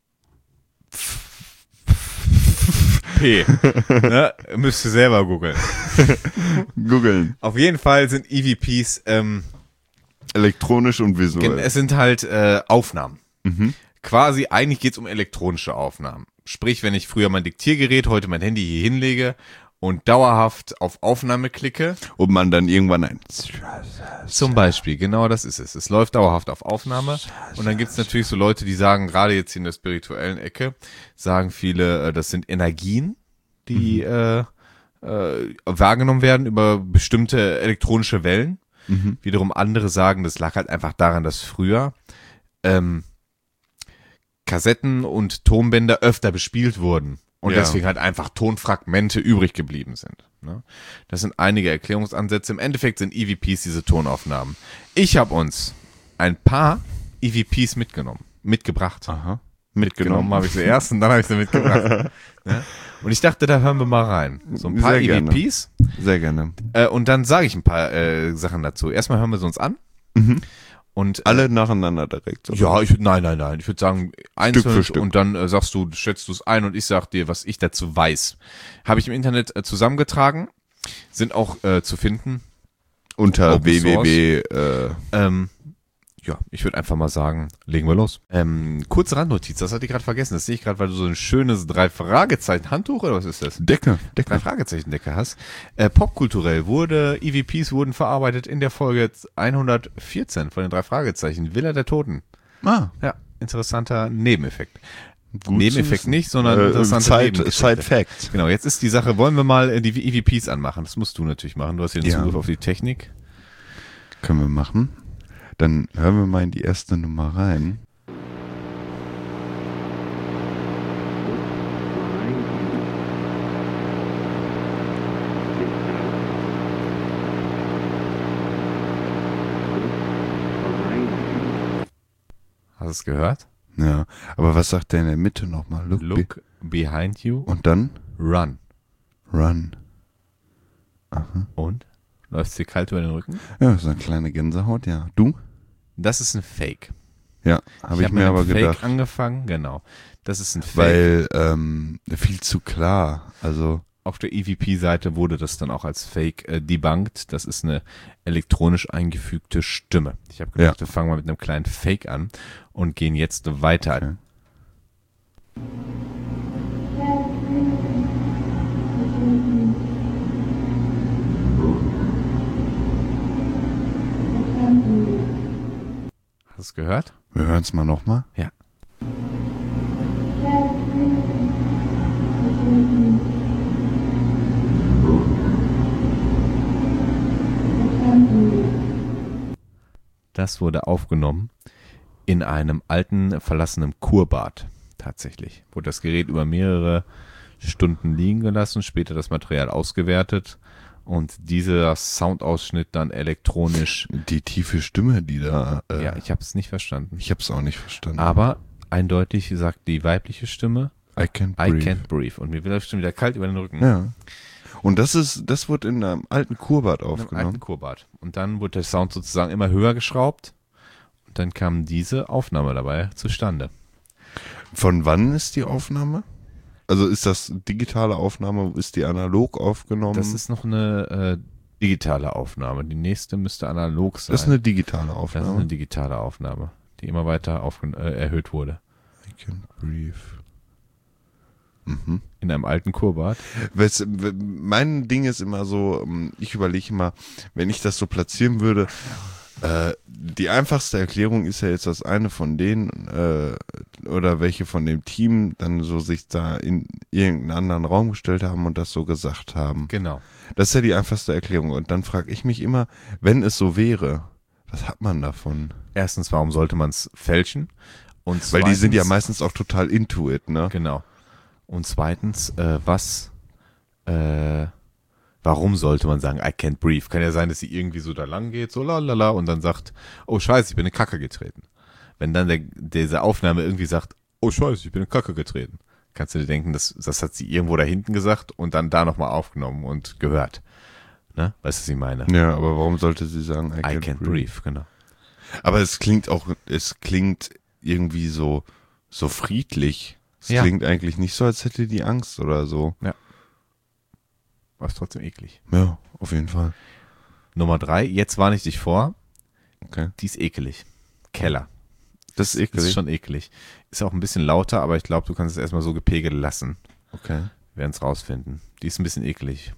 P. Ne? Müsst ihr selber googeln. googeln. Auf jeden Fall sind E V Ps, ähm, Elektronisch und visuell. es sind halt äh, Aufnahmen. Mhm. Quasi, eigentlich geht's um elektronische Aufnahmen. Sprich, wenn ich früher mein Diktiergerät, heute mein Handy hier hinlege und dauerhaft auf Aufnahme klicke, Und man dann irgendwann ein zum Beispiel, genau das ist es. Es läuft dauerhaft auf Aufnahme und dann gibt's natürlich so Leute, die sagen, gerade jetzt hier in der spirituellen Ecke, sagen viele, äh, das sind Energien, die äh, äh, wahrgenommen werden über bestimmte elektronische Wellen. Mhm. Wiederum andere sagen, das lag halt einfach daran, dass früher ähm, Kassetten und Tonbänder öfter bespielt wurden und Ja. deswegen halt einfach Tonfragmente übrig geblieben sind. Ne? Das sind einige Erklärungsansätze. Im Endeffekt sind E V Ps diese Tonaufnahmen. Ich habe uns ein paar E V Ps mitgenommen, mitgebracht. Aha. Mitgenommen habe ich zuerst und dann habe ich sie mitgebracht. Ne? Und ich dachte, da hören wir mal rein. So ein paar Sehr E gerne. V Ps. Sehr gerne. Äh, und dann sage ich ein paar äh, Sachen dazu. Erstmal hören wir sie uns an. Mhm. Und äh, Alle nacheinander direkt. oder? ja, ich würd- nein, nein, nein. Ich würde sagen, einzeln für Stück. und dann äh, sagst du, schätzt du es ein und ich sag dir, was ich dazu weiß. Habe ich im Internet äh, zusammengetragen, sind auch äh, zu finden. Unter Open Source. www. Äh, Ähm, ja, ich würde einfach mal sagen, legen wir los. Ähm, kurze Randnotiz, das hatte ich gerade vergessen. Das sehe ich gerade, weil du so ein schönes Drei-Fragezeichen-Handtuch oder was ist das? Decke, Decke. Drei-Fragezeichen-Decke hast. Äh, popkulturell wurde, E V Ps wurden verarbeitet in der Folge hundertvierzehn von den drei Fragezeichen. Villa der Toten. Ah, Ja, interessanter Nebeneffekt. gut Nebeneffekt zu wissen. nicht, sondern äh, interessante Side, Nebeneffekte. Side Fact. Genau, jetzt ist die Sache, wollen wir mal äh, die E V Ps anmachen? Das musst du natürlich machen. Du hast hier den Ja. Zugriff auf die Technik. Können wir machen. Dann hören wir mal in die erste Nummer rein. Hast du es gehört? Ja, aber was sagt der in der Mitte nochmal? Look, Look behind you, be- und dann run. run. Und? Läuft's dir kalt über den Rücken? Ja, so eine kleine Gänsehaut, ja. Du? Das ist ein Fake. Ja, habe ich hab mir mit aber einem Fake gedacht. angefangen, genau. Das ist ein Fake. Weil ähm, viel zu klar. Also Auf der E V P-Seite wurde das dann auch als Fake äh, debunked. Das ist eine elektronisch eingefügte Stimme. Ich habe gedacht, wir fangen mal mit einem kleinen Fake an und gehen jetzt weiter. Okay. Hast du es gehört? wir hören es mal nochmal. Ja. Das wurde aufgenommen in einem alten, verlassenen Kurbad. Tatsächlich. Wurde das Gerät über mehrere Stunden liegen gelassen, später das Material ausgewertet und dieser Soundausschnitt dann elektronisch. Die tiefe Stimme, die da. Äh, Ja, ich habe es nicht verstanden. ich habe es auch nicht verstanden. Aber eindeutig sagt die weibliche Stimme, I can't I breathe. can't breathe. Und mir wird das schon wieder kalt über den Rücken. Ja. Und das ist, das wurde in einem alten Kurbad In einem alten aufgenommen. Kurbad. Und dann wurde der Sound sozusagen immer höher geschraubt. Und dann kam diese Aufnahme dabei zustande. Von wann ist die Aufnahme? Also ist das digitale Aufnahme, ist die analog aufgenommen? Das ist noch eine äh, digitale Aufnahme. Die nächste müsste analog sein. Das ist eine digitale Das ist Aufnahme. eine digitale Aufnahme, die immer weiter aufge- äh, erhöht wurde. I can't breathe. Mhm. In einem alten Kurbad. Weißt, du, mein Ding ist immer so, ähm, ich überlege immer, wenn ich das so platzieren würde, äh, die einfachste Erklärung ist ja jetzt, dass eine von denen äh, oder welche von dem Team dann so sich da in irgendeinen anderen Raum gestellt haben und das so gesagt haben. Genau. Das ist ja die einfachste Erklärung. Und dann frage ich mich immer, wenn es so wäre, was hat man davon? Erstens, warum sollte man es fälschen? Und Weil die sind ja zweitens- meistens auch total into it, ne? Genau. Und zweitens, äh, was, äh, warum sollte man sagen, I can't breathe? Kann ja sein, dass sie irgendwie so da lang geht, so lalala, und dann sagt, oh scheiße, ich bin in Kacke getreten. Wenn dann der, diese Aufnahme irgendwie sagt, oh scheiße, ich bin in Kacke getreten, kannst du dir denken, das, das hat sie irgendwo da hinten gesagt und dann da nochmal aufgenommen und gehört. Ne? Weißt du, was ich meine? Ja, aber warum sollte sie sagen, I I can't, can't breathe? breathe, genau. Aber es klingt auch, es klingt irgendwie so, so friedlich. Es Ja. klingt eigentlich nicht so, als hätte die Angst oder so. War trotzdem eklig. Ja, auf jeden Fall. Nummer drei, jetzt warne ich dich vor, Okay. die ist ekelig. Keller. Das ist Das eklig. ist schon eklig. Ist auch ein bisschen lauter, aber ich glaube, du kannst es erstmal so gepegelt lassen. Okay. Wir werden es rausfinden. Die ist ein bisschen eklig.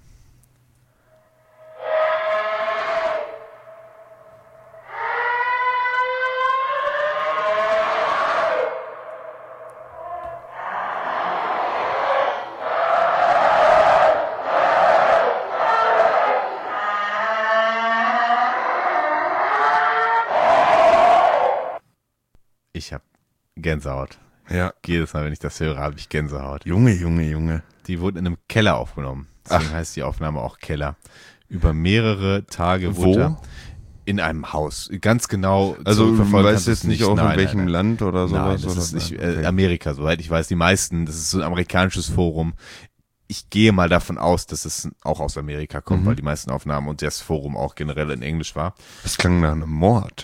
Ich habe Gänsehaut. Ja. Jedes Mal, wenn ich das höre, habe ich Gänsehaut. Junge, Junge, Junge. Die wurde in einem Keller aufgenommen. Deswegen Ach. heißt die Aufnahme auch Keller. Über mehrere Tage Wo? wurde er in einem Haus. Ganz genau. Also du zurückverfolgen weißt kannst du jetzt es nicht auch Nein, in welchem nein, nein. Land oder sowas? Nein, das oder? ist nicht Okay. äh, Amerika, soweit ich weiß. Die meisten, das ist so ein amerikanisches Forum. Ich gehe mal davon aus, dass es auch aus Amerika kommt, Mhm. weil die meisten Aufnahmen und das Forum auch generell in Englisch war. Das klang nach einem Mord.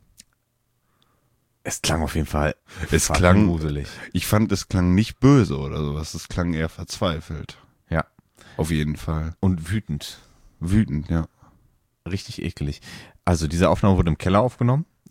Es klang auf jeden Fall Es fucking klang- gruselig. Ich fand, es klang nicht böse oder sowas. Es klang eher verzweifelt. Ja. Auf jeden Fall. Und wütend. Wütend, ja. Richtig eklig. Also diese Aufnahme wurde im Keller aufgenommen.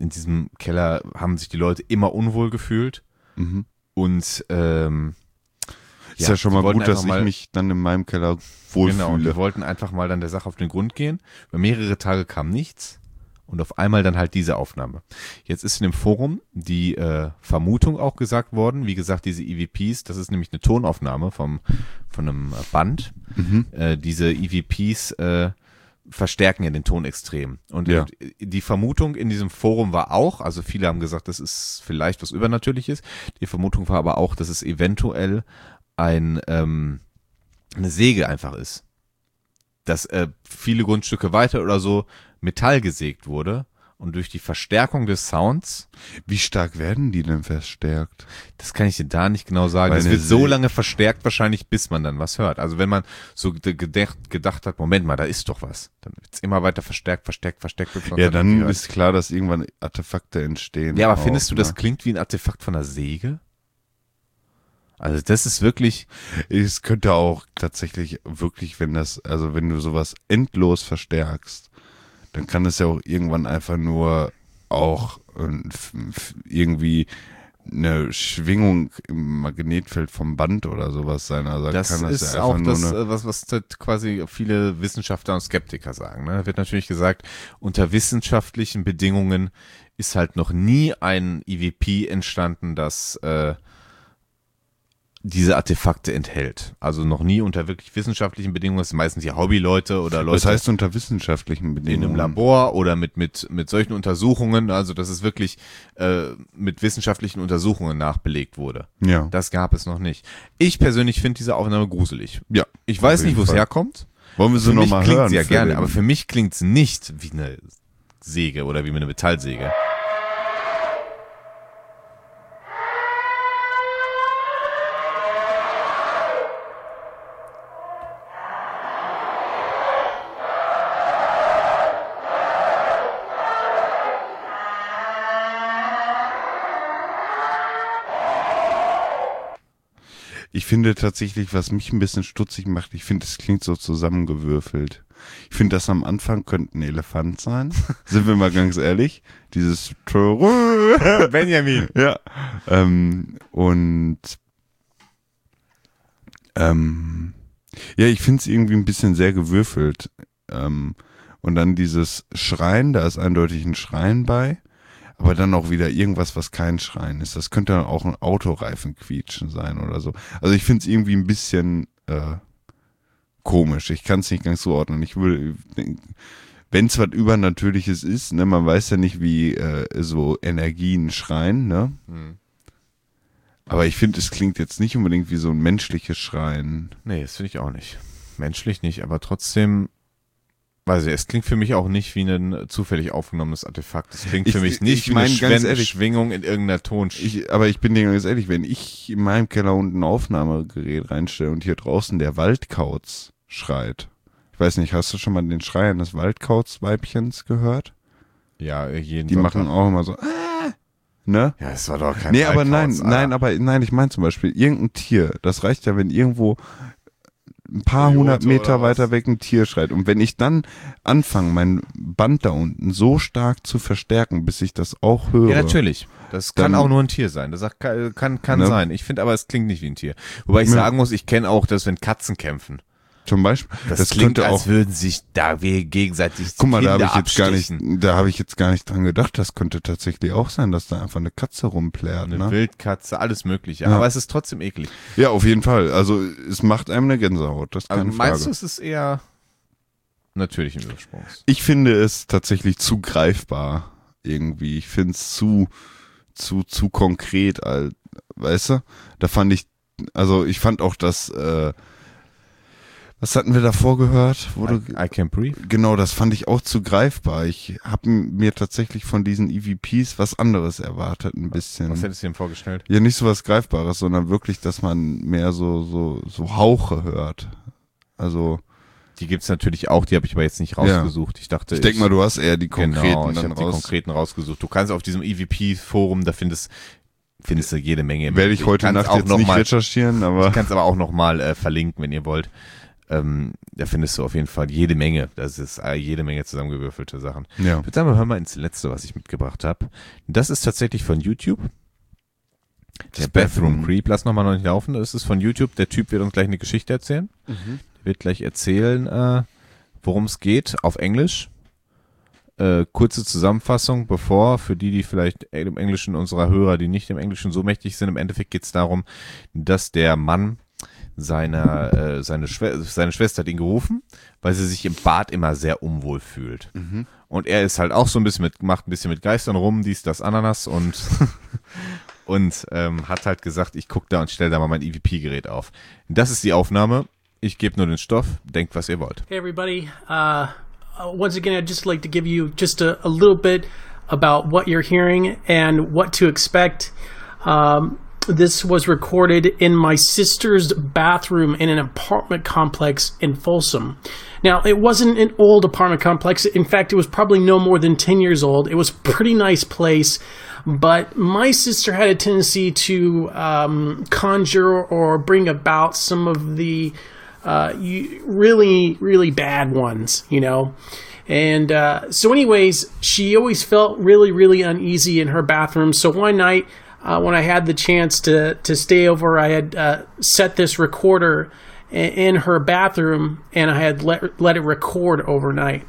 in diesem Keller haben sich die Leute immer unwohl gefühlt. Mhm. Und ähm, ist ja, ja schon mal gut, dass mal, ich mich dann in meinem Keller wohlfühle. Genau, die wollten einfach mal dann der Sache auf den Grund gehen. Über mehrere Tage kam nichts und auf einmal dann halt diese Aufnahme. Jetzt ist in dem Forum die äh, Vermutung auch gesagt worden, wie gesagt, diese E V Ps, das ist nämlich eine Tonaufnahme vom, von einem Band. Mhm. Äh, diese E V Ps äh, verstärken ja den Ton extrem. Und Ja. die Vermutung in diesem Forum war auch, also viele haben gesagt, das ist vielleicht was Übernatürliches. Die Vermutung war aber auch, dass es eventuell ein ähm, eine Säge einfach ist. Dass äh, viele Grundstücke weiter oder so Metall gesägt wurde und durch die Verstärkung des Sounds. Wie stark werden die denn verstärkt? Das kann ich dir da nicht genau sagen. Weil Das wird eine so Säge- lange verstärkt wahrscheinlich, bis man dann was hört. Also wenn man so gedacht, gedacht hat, Moment mal, da ist doch was. Dann wird es immer weiter verstärkt, verstärkt, verstärkt. Bis man Ja, dann hört. ist klar, dass irgendwann Artefakte entstehen. Ja, aber auch, findest du, das ne? klingt wie ein Artefakt von einer Säge? Also das ist wirklich, Es könnte auch tatsächlich wirklich, wenn das, also wenn du sowas endlos verstärkst, dann kann es ja auch irgendwann einfach nur auch äh, f- f- irgendwie eine Schwingung im Magnetfeld vom Band oder sowas sein. Also da das kann das ist ja auch einfach nur das, eine, äh, was, was das quasi viele Wissenschaftler und Skeptiker sagen. Ne? Da wird natürlich gesagt, unter wissenschaftlichen Bedingungen ist halt noch nie ein E V P entstanden, das äh, diese Artefakte enthält. Also noch nie unter wirklich wissenschaftlichen Bedingungen. Das sind meistens ja Hobbyleute oder Leute das heißt unter wissenschaftlichen in Bedingungen. einem Labor oder mit mit mit solchen Untersuchungen. Also dass es wirklich äh, mit wissenschaftlichen Untersuchungen nachbelegt wurde. Ja. Das gab es noch nicht. Ich persönlich finde diese Aufnahme gruselig. Ja. Ich weiß Auf nicht, jeden wo es Fall. herkommt. Wollen wir sie Für mich nochmal klingt hören? sie ja für gerne, den- aber für mich klingt es nicht wie eine Säge oder wie eine Metallsäge. Ich finde tatsächlich, was mich ein bisschen stutzig macht, ich finde, es klingt so zusammengewürfelt. Ich finde, das am Anfang könnte ein Elefant sein. Sind wir mal ganz ehrlich. Dieses Benjamin. Ja. Ähm, und ähm, ja, ich finde es irgendwie ein bisschen sehr gewürfelt. Ähm, und dann dieses Schreien, da ist eindeutig ein Schreien bei. Aber dann auch wieder irgendwas, was kein Schreien ist. Das könnte dann auch ein Autoreifen quietschen sein oder so. Also ich finde es irgendwie ein bisschen äh, komisch. Ich kann es nicht ganz zuordnen. Ich würde, wenn es was Übernatürliches ist, ne, man weiß ja nicht, wie äh, so Energien schreien, ne? Hm. Aber ich finde, es klingt jetzt nicht unbedingt wie so ein menschliches Schreien. Nee, das finde ich auch nicht. Menschlich nicht, aber trotzdem, weiß ich, es klingt für mich auch nicht wie ein zufällig aufgenommenes Artefakt. Es klingt Ich- für mich nicht ich wie mein, eine ganz Schwen ehrlich, Schwingung in irgendeiner Tonsch. Ich, aber ich bin dir ganz ehrlich, wenn ich in meinem Keller unten ein Aufnahmegerät reinstelle und hier draußen der Waldkauz schreit. Ich weiß nicht, hast du schon mal den Schrei eines Waldkauzweibchens gehört? Ja, jeden Die Sonntag. machen auch immer so, ah, ne? Ja, es war doch kein Nee, aber nein, Waldkauz, Alter. nein, aber nein, ich meine zum Beispiel irgendein Tier. Das reicht ja, wenn irgendwo ein paar Coyote hundert Meter oder was? weiter weg ein Tier schreit. Und wenn ich dann anfange, mein Band da unten so stark zu verstärken, bis ich das auch höre. Ja, natürlich. Das kann Dann- auch nur ein Tier sein. Das sagt, kann, kann, kann Ne? sein. Ich finde aber, es klingt nicht wie ein Tier. Wobei ich Ne. sagen muss, ich kenne auch das, wenn Katzen kämpfen. Zum Beispiel. Das, Das, klingt, könnte als auch. würden sich da we- gegenseitig die Guck mal, da Kinder habe ich jetzt gar nicht, abstechen. da habe ich jetzt gar nicht dran gedacht. Das könnte tatsächlich auch sein, dass da einfach eine Katze rumplärt. Eine Ne? Wildkatze, alles mögliche. Ja. Aber es ist trotzdem eklig. Ja, auf jeden Fall. Also es macht einem eine Gänsehaut. Das ist Aber keine meinst Frage. du, es ist eher natürlich im Ursprungs? Ich finde es tatsächlich zu greifbar irgendwie. Ich finde es zu, zu, zu konkret, all- weißt du? Da fand ich, also ich fand auch das, äh, was hatten wir davor gehört? Wo du, I, I Can't Breathe? genau, das fand ich auch zu greifbar. Ich habe mir tatsächlich von diesen E V Ps was anderes erwartet, ein bisschen. Was hättest du dir denn vorgestellt? Ja, nicht so was Greifbares, sondern wirklich, dass man mehr so, so, so Hauche hört. Also, Die gibt's natürlich auch, die habe ich aber jetzt nicht rausgesucht. Ich dachte, ich denke mal, du hast eher die konkreten genau, ich dann habe die raus. konkreten rausgesucht. Du kannst auf diesem E V P-Forum, da findest, findest du jede Menge. Werde ich heute kann's Nacht auch jetzt noch nicht mal, recherchieren, aber Ich kann es aber auch nochmal äh, verlinken, wenn ihr wollt. Ähm, da findest du auf jeden Fall jede Menge. Das ist äh, jede Menge zusammengewürfelte Sachen. Ja. Ich würde sagen, wir hören mal ins Letzte, was ich mitgebracht habe. Das ist tatsächlich von YouTube. Der Bathroom Creep. Lass nochmal noch nicht laufen. Das ist von YouTube. Der Typ wird uns gleich eine Geschichte erzählen. Mhm. Der wird gleich erzählen, äh, worum es geht, auf Englisch. Äh, kurze Zusammenfassung, bevor, für die, die vielleicht im Englischen unserer Hörer, die nicht im Englischen so mächtig sind, im Endeffekt geht es darum, dass der Mann seiner, äh, seine, Schw- seine Schwester hat ihn gerufen, weil sie sich im Bad immer sehr unwohl fühlt. Mhm. Und er ist halt auch so ein bisschen mit, macht ein bisschen mit Geistern rum, dies, das, Ananas und, und ähm, hat halt gesagt, ich gucke da und stelle da mal mein E V P-Gerät auf. Das ist die Aufnahme. Ich gebe nur den Stoff. Denkt, was ihr wollt. Hey, everybody. Uh Uh, once again, I'd just like to give you just a, a little bit about what you're hearing and what to expect. Um, this was recorded in my sister's bathroom in an apartment complex in Folsom. Now, it wasn't an old apartment complex. In fact, it was probably no more than ten years old. It was a pretty nice place, but my sister had a tendency to um, conjure or bring about some of the Uh, you, really, really bad ones, you know. And uh, so anyways, she always felt really, really uneasy in her bathroom. So one night uh, when I had the chance to, to stay over, I had uh, set this recorder in, in her bathroom, and I had let, let it record overnight.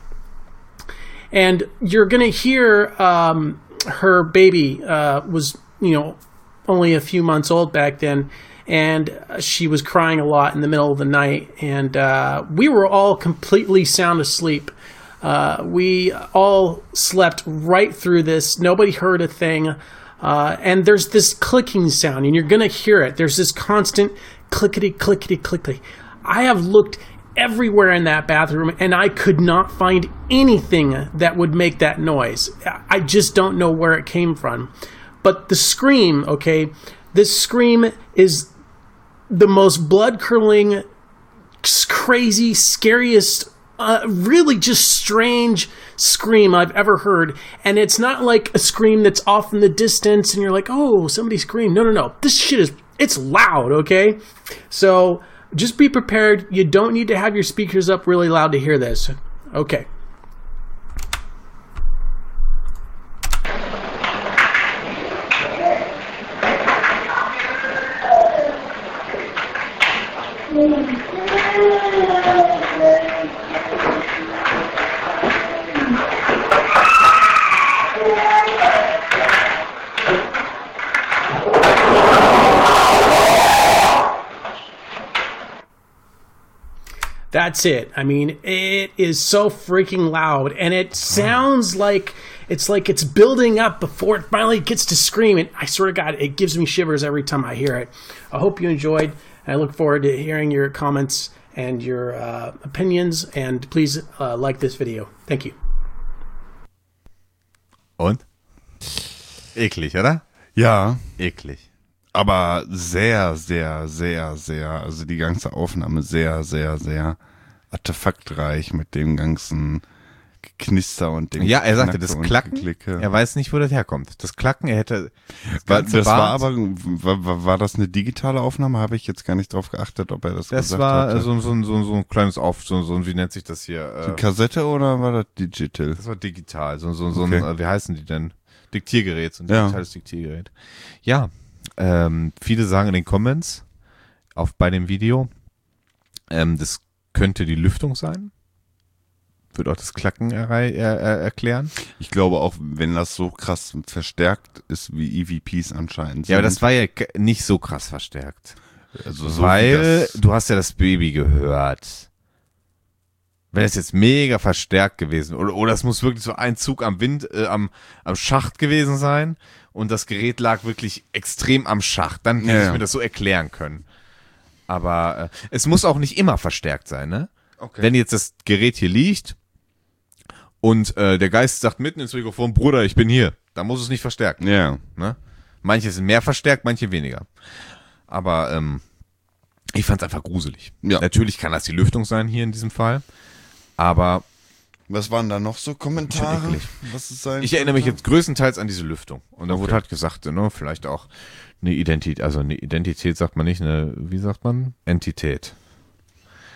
And you're going to hear um, her baby uh, was, you know, only a few months old back then. And she was crying a lot in the middle of the night, and uh, we were all completely sound asleep. Uh, we all slept right through this. Nobody heard a thing. Uh, and there's this clicking sound, and you're going to hear it. There's this constant clickety, clickety, clickety. I have looked everywhere in that bathroom, and I could not find anything that would make that noise. I just don't know where it came from. But the scream, okay, this scream is the most blood-curdling, crazy, scariest, uh, really just strange scream I've ever heard. And it's not like a scream that's off in the distance and you're like, oh, somebody screamed. No, no, no. This shit is, it's loud, okay? So just be prepared. You don't need to have your speakers up really loud to hear this. Okay. That's it. I mean, it is so freaking loud, and it sounds like it's like it's building up before it finally gets to scream. And I swear to God, it gives me shivers every time I hear it. I hope you enjoyed. I look forward to hearing your comments and your uh, opinions, and please uh, like this video. Thank you. Und? Eklig, oder? Ja. Eklig. Aber sehr, sehr, sehr, sehr, also die ganze Aufnahme sehr, sehr, sehr artefaktreich mit dem ganzen Knister und dem Ja, er sagte, das Klacken, Geklicke. Er weiß nicht, wo das herkommt. Das Klacken, er hätte das, war, das war aber, war, war das eine digitale Aufnahme? Habe ich jetzt gar nicht drauf geachtet, ob er das, das gesagt war hatte. so, so, so, so ein kleines Auf, so, so, wie nennt sich das hier? Äh, die Kassette oder war das digital? Das war digital, so, so, so okay. ein, wie heißen die denn? Diktiergerät, so ein digitales ja. Diktiergerät. Ja, ähm, viele sagen in den Comments auf bei dem Video, ähm, das könnte die Lüftung sein. Würde auch das Klacken er, er, er, erklären. Ich glaube auch, wenn das so krass verstärkt ist, wie E V Ps anscheinend sind. Ja, aber das war ja nicht so krass verstärkt. Also so Weil du hast ja das Baby gehört. Wenn es jetzt mega verstärkt gewesen oder oder es muss wirklich so ein Zug am Wind, äh, am, am Schacht gewesen sein und das Gerät lag wirklich extrem am Schacht, dann hätte ja, ich ja. mir das so erklären können. Aber äh, es muss auch nicht immer verstärkt sein, ne? Okay. Wenn jetzt das Gerät hier liegt und äh, der Geist sagt mitten ins Mikrofon, Bruder, ich bin hier, dann muss es nicht verstärken. Ja. Ne? Manche sind mehr verstärkt, manche weniger. Aber ähm, ich fand es einfach gruselig. Ja. Natürlich kann das die Lüftung sein hier in diesem Fall. Aber was waren da noch so Kommentare? Was ist sein ich erinnere mich jetzt größtenteils an diese Lüftung. Und da okay. wurde halt gesagt, ne, vielleicht auch eine Identität, also eine Identität sagt man nicht, eine, wie sagt man? Entität.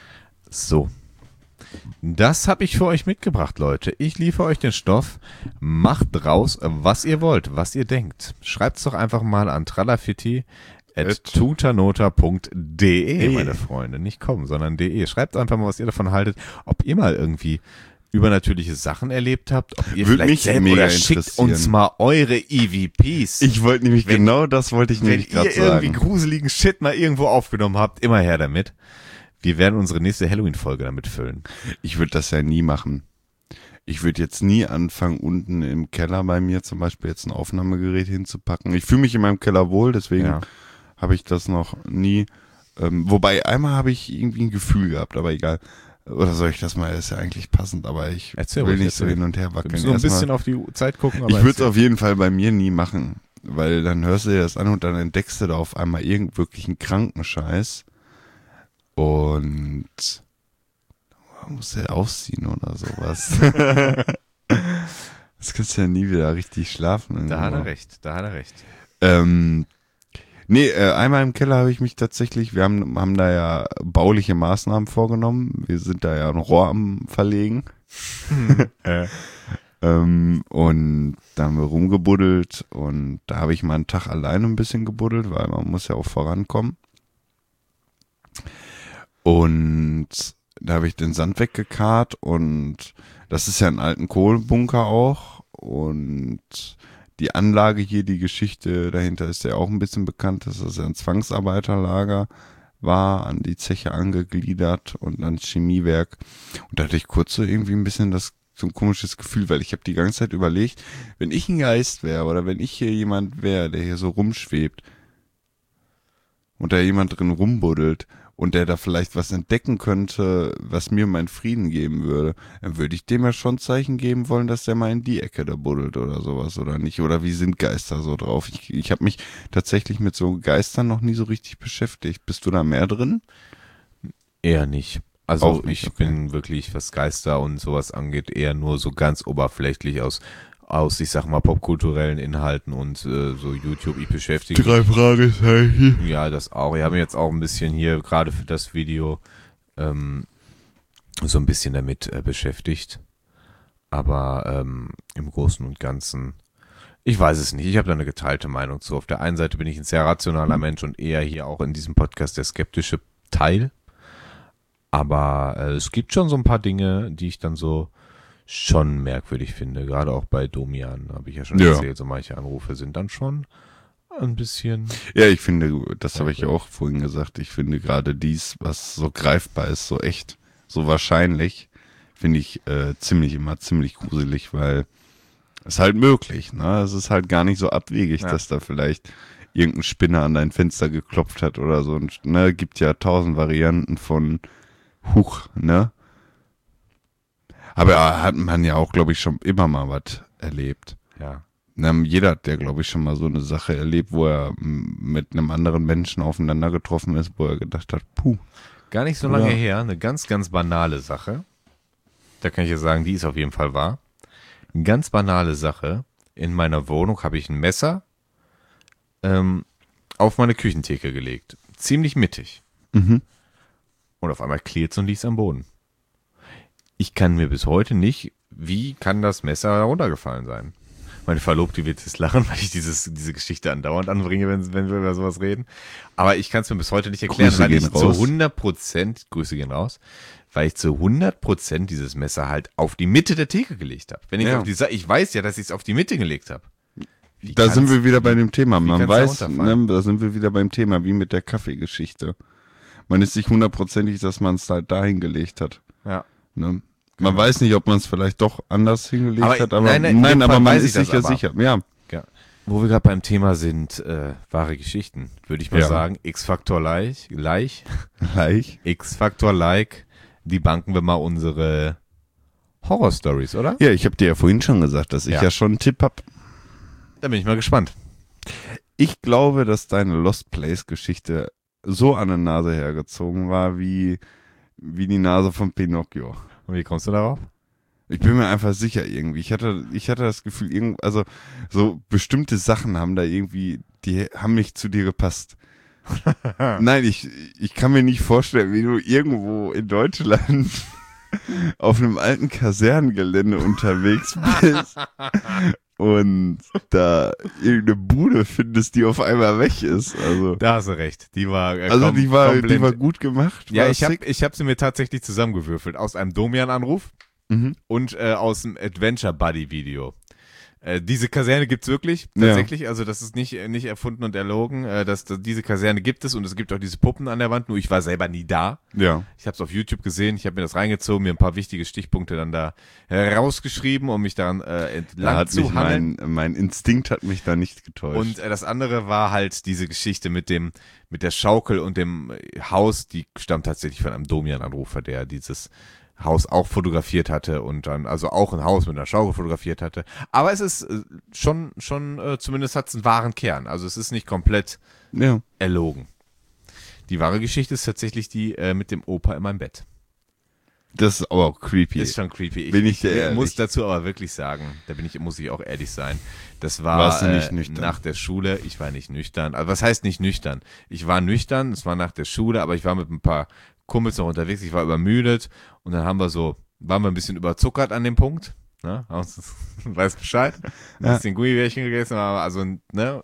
So. Das habe ich für euch mitgebracht, Leute. Ich liefere euch den Stoff. Macht draus, was ihr wollt, was ihr denkt. Schreibt's doch einfach mal an tralafitti at tutanota punkt de, meine Freunde. Nicht kommen, sondern de. Schreibt einfach mal, was ihr davon haltet. Ob ihr mal irgendwie übernatürliche Sachen erlebt habt, ob ihr Würde vielleicht mich selber mega oder schickt interessieren. uns mal eure E V Ps. Ich wollte nämlich, Wenn- genau das wollte ich Wenn nämlich ihr gerade irgendwie sagen. gruseligen Shit mal irgendwo aufgenommen habt, immer her damit. Wir werden unsere nächste Halloween-Folge damit füllen. Ich würde das ja nie machen. Ich würde jetzt nie anfangen, unten im Keller bei mir zum Beispiel jetzt ein Aufnahmegerät hinzupacken. Ich fühle mich in meinem Keller wohl, deswegen Ja. habe ich das noch nie. Ähm, wobei einmal habe ich irgendwie ein Gefühl gehabt, aber egal. Oder soll ich das mal? Das ist ja eigentlich passend, aber ich Erzähl will ruhig, nicht so erzähl. hin und her Wir wackeln. müssen so ein Erstmal- bisschen auf die Zeit gucken. Aber Ich würde es erzähl. auf jeden Fall bei mir nie machen, weil dann hörst du dir das an und dann entdeckst du da auf einmal irgend wirklich einen Krankenscheiß und man muss ja ausziehen oder sowas. Das kannst du ja nie wieder richtig schlafen. Da hat er irgendwo. recht, da hat er recht. Ähm, nee, äh, einmal im Keller habe ich mich tatsächlich, wir haben, haben da ja bauliche Maßnahmen vorgenommen. Wir sind da ja ein Rohr am Verlegen. Äh. Ähm, und da haben wir rumgebuddelt und da habe ich mal einen Tag alleine ein bisschen gebuddelt, weil man muss ja auch vorankommen. Und da habe ich den Sand weggekarrt und das ist ja ein alten Kohlenbunker auch und die Anlage hier, die Geschichte dahinter ist ja auch ein bisschen bekannt, dass das ja ein Zwangsarbeiterlager war, an die Zeche angegliedert und ans Chemiewerk. Und da hatte ich kurz so irgendwie ein bisschen das so ein komisches Gefühl, weil ich habe die ganze Zeit überlegt, wenn ich ein Geist wäre oder wenn ich hier jemand wäre, der hier so rumschwebt und da jemand drin rumbuddelt und der da vielleicht was entdecken könnte, was mir meinen Frieden geben würde, dann würde ich dem ja schon Zeichen geben wollen, dass der mal in die Ecke da buddelt oder sowas oder nicht. Oder wie sind Geister so drauf? Ich, ich habe mich tatsächlich mit so Geistern noch nie so richtig beschäftigt. Bist du da mehr drin? Eher nicht. Also Auch nicht, ich okay. bin wirklich, was Geister und sowas angeht, eher nur so ganz oberflächlich aus, aus ich sag mal, popkulturellen Inhalten und äh, so YouTube. Ich beschäftige mich, Fragezeichen. ja, das auch. Ich habe mich jetzt auch ein bisschen hier, gerade für das Video, ähm, so ein bisschen damit äh, beschäftigt. Aber ähm, im Großen und Ganzen, ich weiß es nicht. Ich habe da eine geteilte Meinung zu. Auf der einen Seite bin ich ein sehr rationaler Mensch und eher hier auch in diesem Podcast der skeptische Teil. Aber äh, es gibt schon so ein paar Dinge, die ich dann so schon merkwürdig finde. Gerade auch bei Domian, habe ich ja schon Ja. erzählt. So manche Anrufe sind dann schon ein bisschen... Ja, ich finde, das habe ich ja auch vorhin gesagt, ich finde gerade dies, was so greifbar ist, so echt, so wahrscheinlich, finde ich äh, ziemlich immer ziemlich gruselig, weil es ist halt möglich, ne? Es ist halt gar nicht so abwegig, Ja. dass da vielleicht irgendein Spinner an dein Fenster geklopft hat oder so. Und, ne, gibt ja tausend Varianten von Huch, ne? Aber da hat man ja auch, glaube ich, schon immer mal was erlebt. Ja. Na, jeder hat ja, glaube ich, schon mal so eine Sache erlebt, wo er m, mit einem anderen Menschen aufeinander getroffen ist, wo er gedacht hat, puh. Gar nicht so lange Ja. her, eine ganz, ganz banale Sache. Da kann ich ja sagen, die ist auf jeden Fall wahr. Eine ganz banale Sache. In meiner Wohnung habe ich ein Messer ähm, auf meine Küchentheke gelegt. Ziemlich mittig. Mhm. Und auf einmal klirrt's und liegt's am Boden. Ich kann mir bis heute nicht, wie kann das Messer runtergefallen sein? Meine Verlobte wird jetzt lachen, weil ich dieses, diese Geschichte andauernd anbringe, wenn, wenn wir über sowas reden. Aber ich kann es mir bis heute nicht erklären, Grüße weil gehen ich raus. zu hundert Prozent, Grüße gehen raus, weil ich zu hundert Prozent dieses Messer halt auf die Mitte der Theke gelegt habe. Wenn ich Ja. auf die, Sa- ich weiß ja, dass ich es auf die Mitte gelegt habe. Wie Da sind kann's- wir wieder bei dem Thema. Man kann's da weiß, runterfallen? ne, da sind wir wieder beim Thema, wie mit der Kaffeegeschichte. Man ist sich hundertprozentig, dass man es halt dahin gelegt hat. Ja. Ne? Man weiß nicht, ob man es vielleicht doch anders hingelegt Aber- hat, aber nein, nein, nein, in dem aber Fall man weiß ich ist das sich ja aber. sicher. Ja, Ja. Wo wir gerade beim Thema sind, äh, wahre Geschichten, würde ich mal Ja. sagen. X-Faktor Leich, Leich, gleich. X-Faktor Like, die banken wir mal unsere Horror-Stories, oder? Ja, ich habe dir ja vorhin schon gesagt, dass ich Ja. ja, schon einen Tipp hab. Da bin ich mal gespannt. Ich glaube, dass deine Lost Place-Geschichte so an der Nase hergezogen war, wie, wie die Nase von Pinocchio. Und wie kommst du darauf? Ich bin mir einfach sicher irgendwie. Ich hatte, ich hatte das Gefühl, irgend, also so bestimmte Sachen haben da irgendwie, die haben nicht zu dir gepasst. Nein, ich, ich kann mir nicht vorstellen, wie du irgendwo in Deutschland auf einem alten Kasernengelände unterwegs bist und da irgendeine Bude findest, die auf einmal weg ist. Also, Da hast du recht. Die war, äh, also kom- die war, die komplett- war gut gemacht. Ja, war ich habe sick. ich hab sie mir tatsächlich zusammengewürfelt aus einem Domian-Anruf Mhm. und äh, aus dem Adventure Buddy Video. Äh, diese Kaserne gibt's wirklich, tatsächlich, also das ist nicht, äh, nicht erfunden und erlogen, äh, dass, dass diese Kaserne gibt es und es gibt auch diese Puppen an der Wand, nur ich war selber nie da. Ja. Ich habe es auf YouTube gesehen, ich habe mir das reingezogen, mir ein paar wichtige Stichpunkte dann da herausgeschrieben, um mich daran äh, Da entlang hat zu mich hangeln. mein, mein Instinkt hat mich da nicht getäuscht. Und äh, das andere war halt diese Geschichte mit dem, mit der Schaukel und dem äh, Haus, die stammt tatsächlich von einem Domian-Anrufer, der dieses Haus auch fotografiert hatte und dann also auch ein Haus mit einer Schaukel fotografiert hatte. Aber es ist äh, schon, schon äh, zumindest hat es einen wahren Kern. Also es ist nicht komplett ja. erlogen. Die wahre Geschichte ist tatsächlich die äh, mit dem Opa in meinem Bett. Das ist aber auch creepy. Ist schon creepy. Ich, Bin ich dir ich ehrlich? muss dazu aber wirklich sagen, da bin ich, muss ich auch ehrlich sein. Das war Warst du nicht äh, nüchtern? nach der Schule. Ich war nicht nüchtern. Also was heißt nicht nüchtern? Ich war nüchtern. Es war nach der Schule, aber ich war mit ein paar Kumpels noch unterwegs. Ich war übermüdet und dann haben wir so, waren wir ein bisschen überzuckert an dem Punkt. Ne? Weiß Bescheid. Ein Ja. bisschen Gummibärchen gegessen, aber also ne.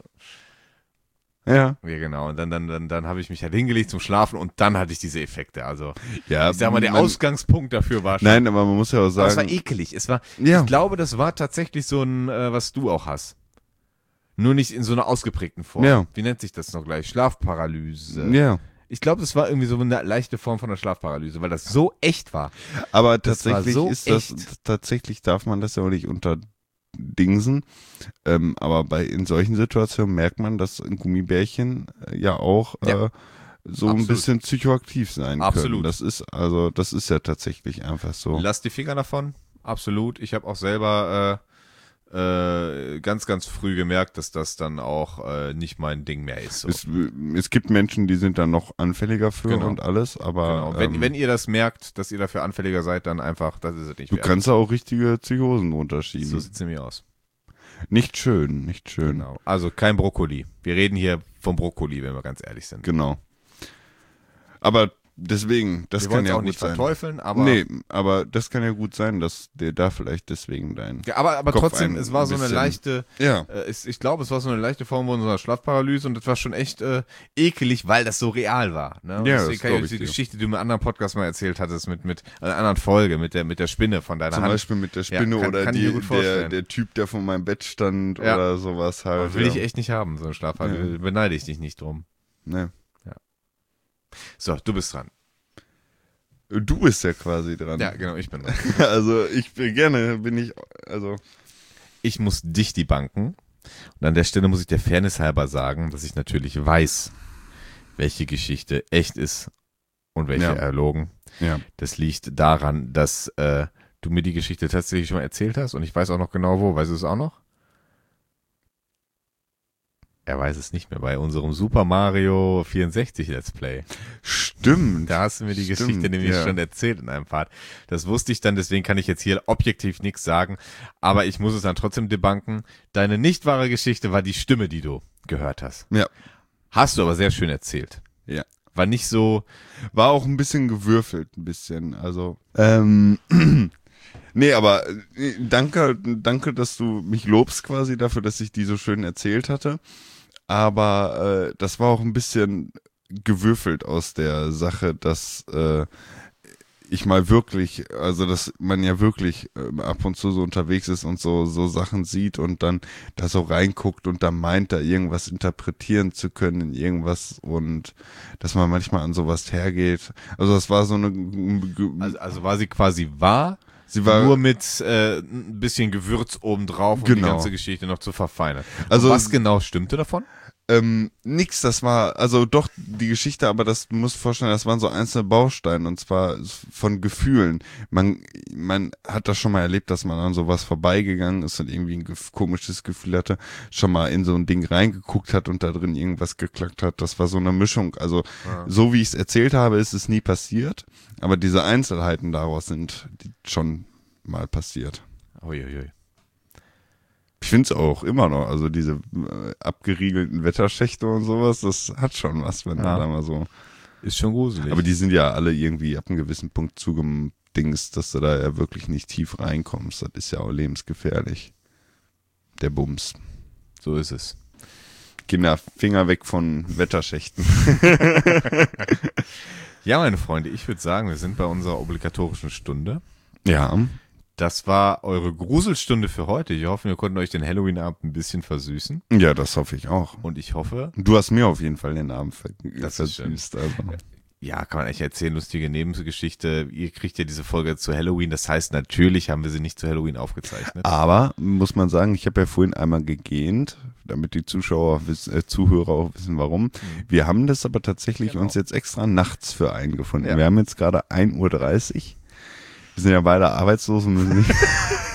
Ja. Ja, genau. Und dann, dann, dann, dann habe ich mich halt hingelegt zum Schlafen und dann hatte ich diese Effekte. Also, Ja, ich sag mal, der man- Ausgangspunkt dafür war schon. Nein, aber man muss ja auch Aber es war sagen, ekelig. Es war, Ja. ich glaube, das war tatsächlich so ein, äh, was du auch hast. Nur nicht in so einer ausgeprägten Form. Ja. Wie nennt sich das noch gleich? Schlafparalyse. ja, Ich glaube, das war irgendwie so eine leichte Form von der Schlafparalyse, weil das so echt war. aber Das war tatsächlich so ist das, echt. tatsächlich darf man das ja auch nicht unterdingsen, ähm, aber bei, in solchen Situationen merkt man, dass ein Gummibärchen äh, ja auch Ja. äh, so Absolut. ein bisschen psychoaktiv sein Absolut. können. Das ist, also, das ist ja tatsächlich einfach so. Lass die Finger davon. Absolut. Ich habe auch selber äh, äh, ganz, ganz früh gemerkt, dass das dann auch äh, nicht mein Ding mehr ist. So. Es, es gibt Menschen, die sind da noch anfälliger für Genau. und alles, aber Genau. Wenn, ähm, wenn ihr das merkt, dass ihr dafür anfälliger seid, dann einfach, das ist es nicht du wert. kannst da auch richtige Psychosen drunter schieben. So sieht's nämlich aus. Nicht schön, nicht schön. Genau. Also kein Brokkoli. Wir reden hier vom Brokkoli, wenn wir ganz ehrlich sind. Genau. Aber deswegen, das wir kann wollen es ja auch gut nicht sein. verteufeln, aber Nee, aber das kann ja gut sein, dass der da vielleicht deswegen dein. ja, aber, aber Kopf trotzdem, ein es war so eine bisschen- leichte, Ja. äh, es, ich glaube, es war so eine leichte Form von so einer Schlafparalyse und das war schon echt äh, ekelig, weil das so real war. Ne? Und Ja, deswegen das kann ich glaub jetzt die ich dir. Geschichte, die du mir in einem anderen Podcast mal erzählt hattest, mit, mit einer anderen Folge, mit der, mit der Spinne von deiner Zum Hand. Beispiel mit der Spinne Ja, kann- oder kann ich die, mir gut der, vorstellen. der Typ, der vor meinem Bett stand Ja. oder sowas halt. Aber will ja. ich echt nicht haben, so eine Schlafparalyse. Beneide ich dich nicht drum. Ne. So, du bist dran. Du bist ja quasi dran. Ja, genau, ich bin dran. Also ich bin gerne, bin ich, also. Ich muss dich die banken. Und an der Stelle muss ich der Fairness halber sagen, dass ich natürlich weiß, welche Geschichte echt ist und welche Ja. erlogen. Ja. Das liegt daran, dass äh, du mir die Geschichte tatsächlich schon mal erzählt hast und ich weiß auch noch genau wo. Weißt du es auch noch? Er weiß es nicht mehr bei unserem Super Mario vierundsechzig Let's Play. Stimmt. Da hast du mir die Stimmt, Geschichte nämlich ja. schon erzählt in einem Part. Das wusste ich dann, deswegen kann ich jetzt hier objektiv nichts sagen, aber ich muss es dann trotzdem debunken. Deine nicht wahre Geschichte war die Stimme, die du gehört hast. Ja. Hast du aber sehr schön erzählt. Ja. War nicht so, War auch ein bisschen gewürfelt, ein bisschen. Also. Ähm, nee, aber äh, danke, danke, dass du mich lobst quasi dafür, dass ich die so schön erzählt hatte. Aber äh, das war auch ein bisschen gewürfelt aus der Sache, dass äh, ich mal wirklich, also dass man ja wirklich äh, ab und zu so unterwegs ist und so so Sachen sieht und dann da so reinguckt und da meint, da irgendwas interpretieren zu können in irgendwas und dass man manchmal an sowas hergeht. Also das war so eine, also, also war sie quasi wahr, sie war nur mit äh, ein bisschen Gewürz obendrauf, um die Genau. ganze Geschichte noch zu verfeinern. Also- Und was genau stimmte davon? Ähm, nix, das war, also doch die Geschichte, aber das du musst vorstellen, das waren so einzelne Bausteine und zwar von Gefühlen. Man, man hat das schon mal erlebt, dass man an sowas vorbeigegangen ist und irgendwie ein gef- komisches Gefühl hatte, schon mal in so ein Ding reingeguckt hat und da drin irgendwas geklackt hat. Das war so eine Mischung. Also Ja. so wie ich es erzählt habe, ist es nie passiert, aber diese Einzelheiten daraus sind die schon mal passiert. Uiuiui. finde es auch immer noch. Also diese äh, abgeriegelten Wetterschächte und sowas, das hat schon was, wenn Ja. da mal so. Ist schon gruselig. Aber die sind ja alle irgendwie ab einem gewissen Punkt zugedingst, dass du da ja wirklich nicht tief reinkommst. Das ist ja auch lebensgefährlich. Der Bums. So ist es. Kinder, Finger weg von Wetterschächten. Ja, meine Freunde, ich würde sagen, wir sind bei unserer obligatorischen Stunde. Ja. Das war eure Gruselstunde für heute. Ich hoffe, wir konnten euch den Halloween-Abend ein bisschen versüßen. Ja, das hoffe ich auch. Und ich hoffe, Du hast mir auf jeden Fall den Abend ver Das ist versüßt. Also. ja, kann man echt erzählen, lustige Nebengeschichte. Ihr kriegt ja diese Folge zu Halloween. Das heißt, natürlich haben wir sie nicht zu Halloween aufgezeichnet. Aber, muss man sagen, ich habe ja vorhin einmal gegähnt, damit die Zuschauer, wissen, äh, Zuhörer auch wissen, warum. Wir haben das aber tatsächlich Genau. uns jetzt extra nachts für eingefunden. Ja. Wir haben jetzt gerade ein Uhr dreißig. Wir sind ja beide arbeitslos und müssen nicht...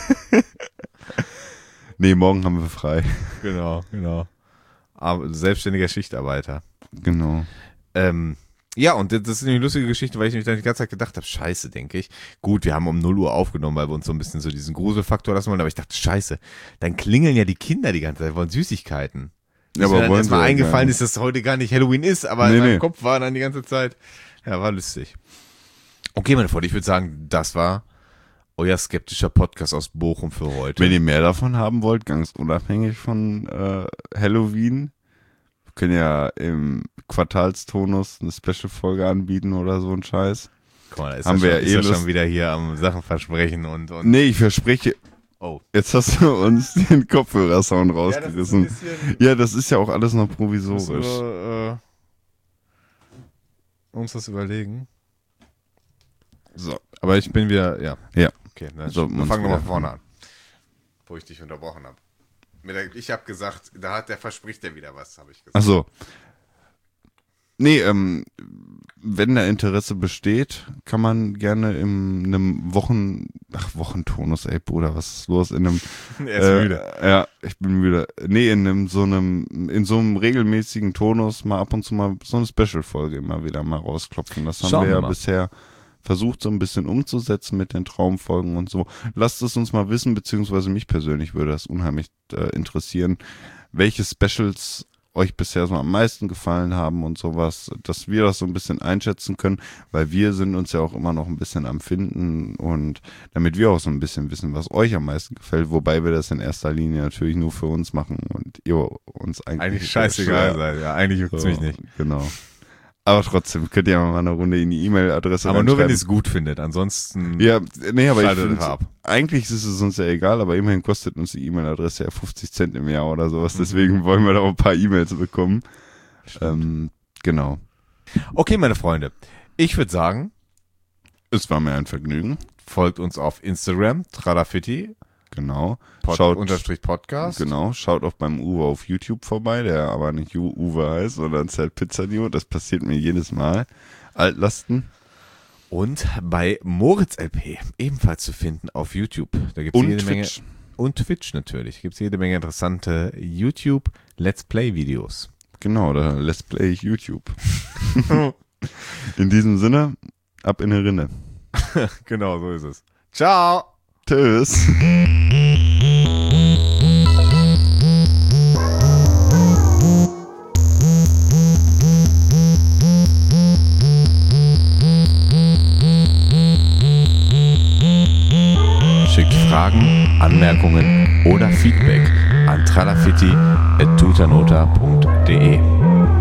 Nee, morgen haben wir frei. Genau, genau. Aber selbstständiger Schichtarbeiter. Genau. Ähm, ja, und das ist eine lustige Geschichte, weil ich mich dann die ganze Zeit gedacht habe, scheiße, denke ich. Gut, wir haben um null Uhr aufgenommen, weil wir uns so ein bisschen so diesen Gruselfaktor lassen wollen, aber ich dachte, scheiße, dann klingeln ja die Kinder die ganze Zeit, wollen Süßigkeiten. Ja, Bis aber mir dann wollen erstmal sie ja eingefallen gar ist, dass heute gar nicht Halloween ist, aber Nee, in meinem nee. Kopf war dann die ganze Zeit, ja, war lustig. Okay, meine Freunde, ich würde sagen, das war euer skeptischer Podcast aus Bochum für heute. Wenn ihr mehr davon haben wollt, ganz unabhängig von äh, Halloween, wir können ja im Quartalstonus eine Special-Folge anbieten oder so ein Scheiß. Guck mal, da ist haben er wir schon, ja ist eh er schon Lust- wieder hier am Sachen versprechen und, und Nee, ich verspreche, oh. jetzt hast du uns den Kopfhörersound rausgerissen. Ja, das ist ein bisschen, Ja, das ist ja auch alles noch müssen provisorisch. wir, äh, uns das überlegen. So. Aber ich bin wieder, ja. Ja. Okay, dann So, wir man's fangen nochmal wieder. vorne an. Wo ich dich unterbrochen habe. Ich habe gesagt, da hat der verspricht der wieder was, habe ich gesagt. Ach so. Nee, ähm, wenn da Interesse besteht, kann man gerne in einem Wochen, ach, Wochentonus, ey Bruder, was ist los? In einem, Er ist äh, müde. Ja, ich bin müde. Nee, in einem, so einem, in so einem regelmäßigen Tonus mal ab und zu mal so eine Special-Folge immer wieder mal rausklopfen. Das haben Schauen wir wir ja mal. bisher versucht so ein bisschen umzusetzen mit den Traumfolgen und so. Lasst es uns mal wissen, beziehungsweise mich persönlich würde das unheimlich äh, interessieren, welche Specials euch bisher so am meisten gefallen haben und sowas, dass wir das so ein bisschen einschätzen können, weil wir sind uns ja auch immer noch ein bisschen am Finden und damit wir auch so ein bisschen wissen, was euch am meisten gefällt, wobei wir das in erster Linie natürlich nur für uns machen und ihr uns eigentlich, Eigentlich scheißegal seid, ja. Eigentlich juckt's so, mich nicht. Genau. Aber trotzdem könnt ihr mal eine Runde in die E-Mail-Adresse Aber nur wenn ihr reinschreiben. es gut findet. Ansonsten Ja, nee, aber ich schaltet finde, ab. eigentlich ist es uns ja egal, aber immerhin kostet uns die E-Mail-Adresse ja fünfzig Cent im Jahr oder sowas. Mhm. Deswegen wollen wir da auch ein paar E-Mails bekommen. Ähm, genau. Okay, meine Freunde. Ich würde sagen, Es war mir ein Vergnügen. folgt uns auf Instagram, Tralafitti, Genau. Pod, Schaut, unterstrich Podcast. genau. Schaut auch beim Uwe auf YouTube vorbei, der aber nicht Ju- Uwe heißt, sondern Zelt Pizzadio. Das passiert mir jedes Mal. Altlasten. Und bei Moritz L P, ebenfalls zu finden auf YouTube. Da gibt's Und jede Menge. Twitch. Und Twitch natürlich. Gibt es jede Menge interessante YouTube Let's Play Videos. Genau, da Let's Play ich YouTube. In diesem Sinne, ab in die Rinne. Genau, so ist es. Ciao! Tschüss. Schickt Fragen, Anmerkungen oder Feedback an tralafitti at tutanota punkt de.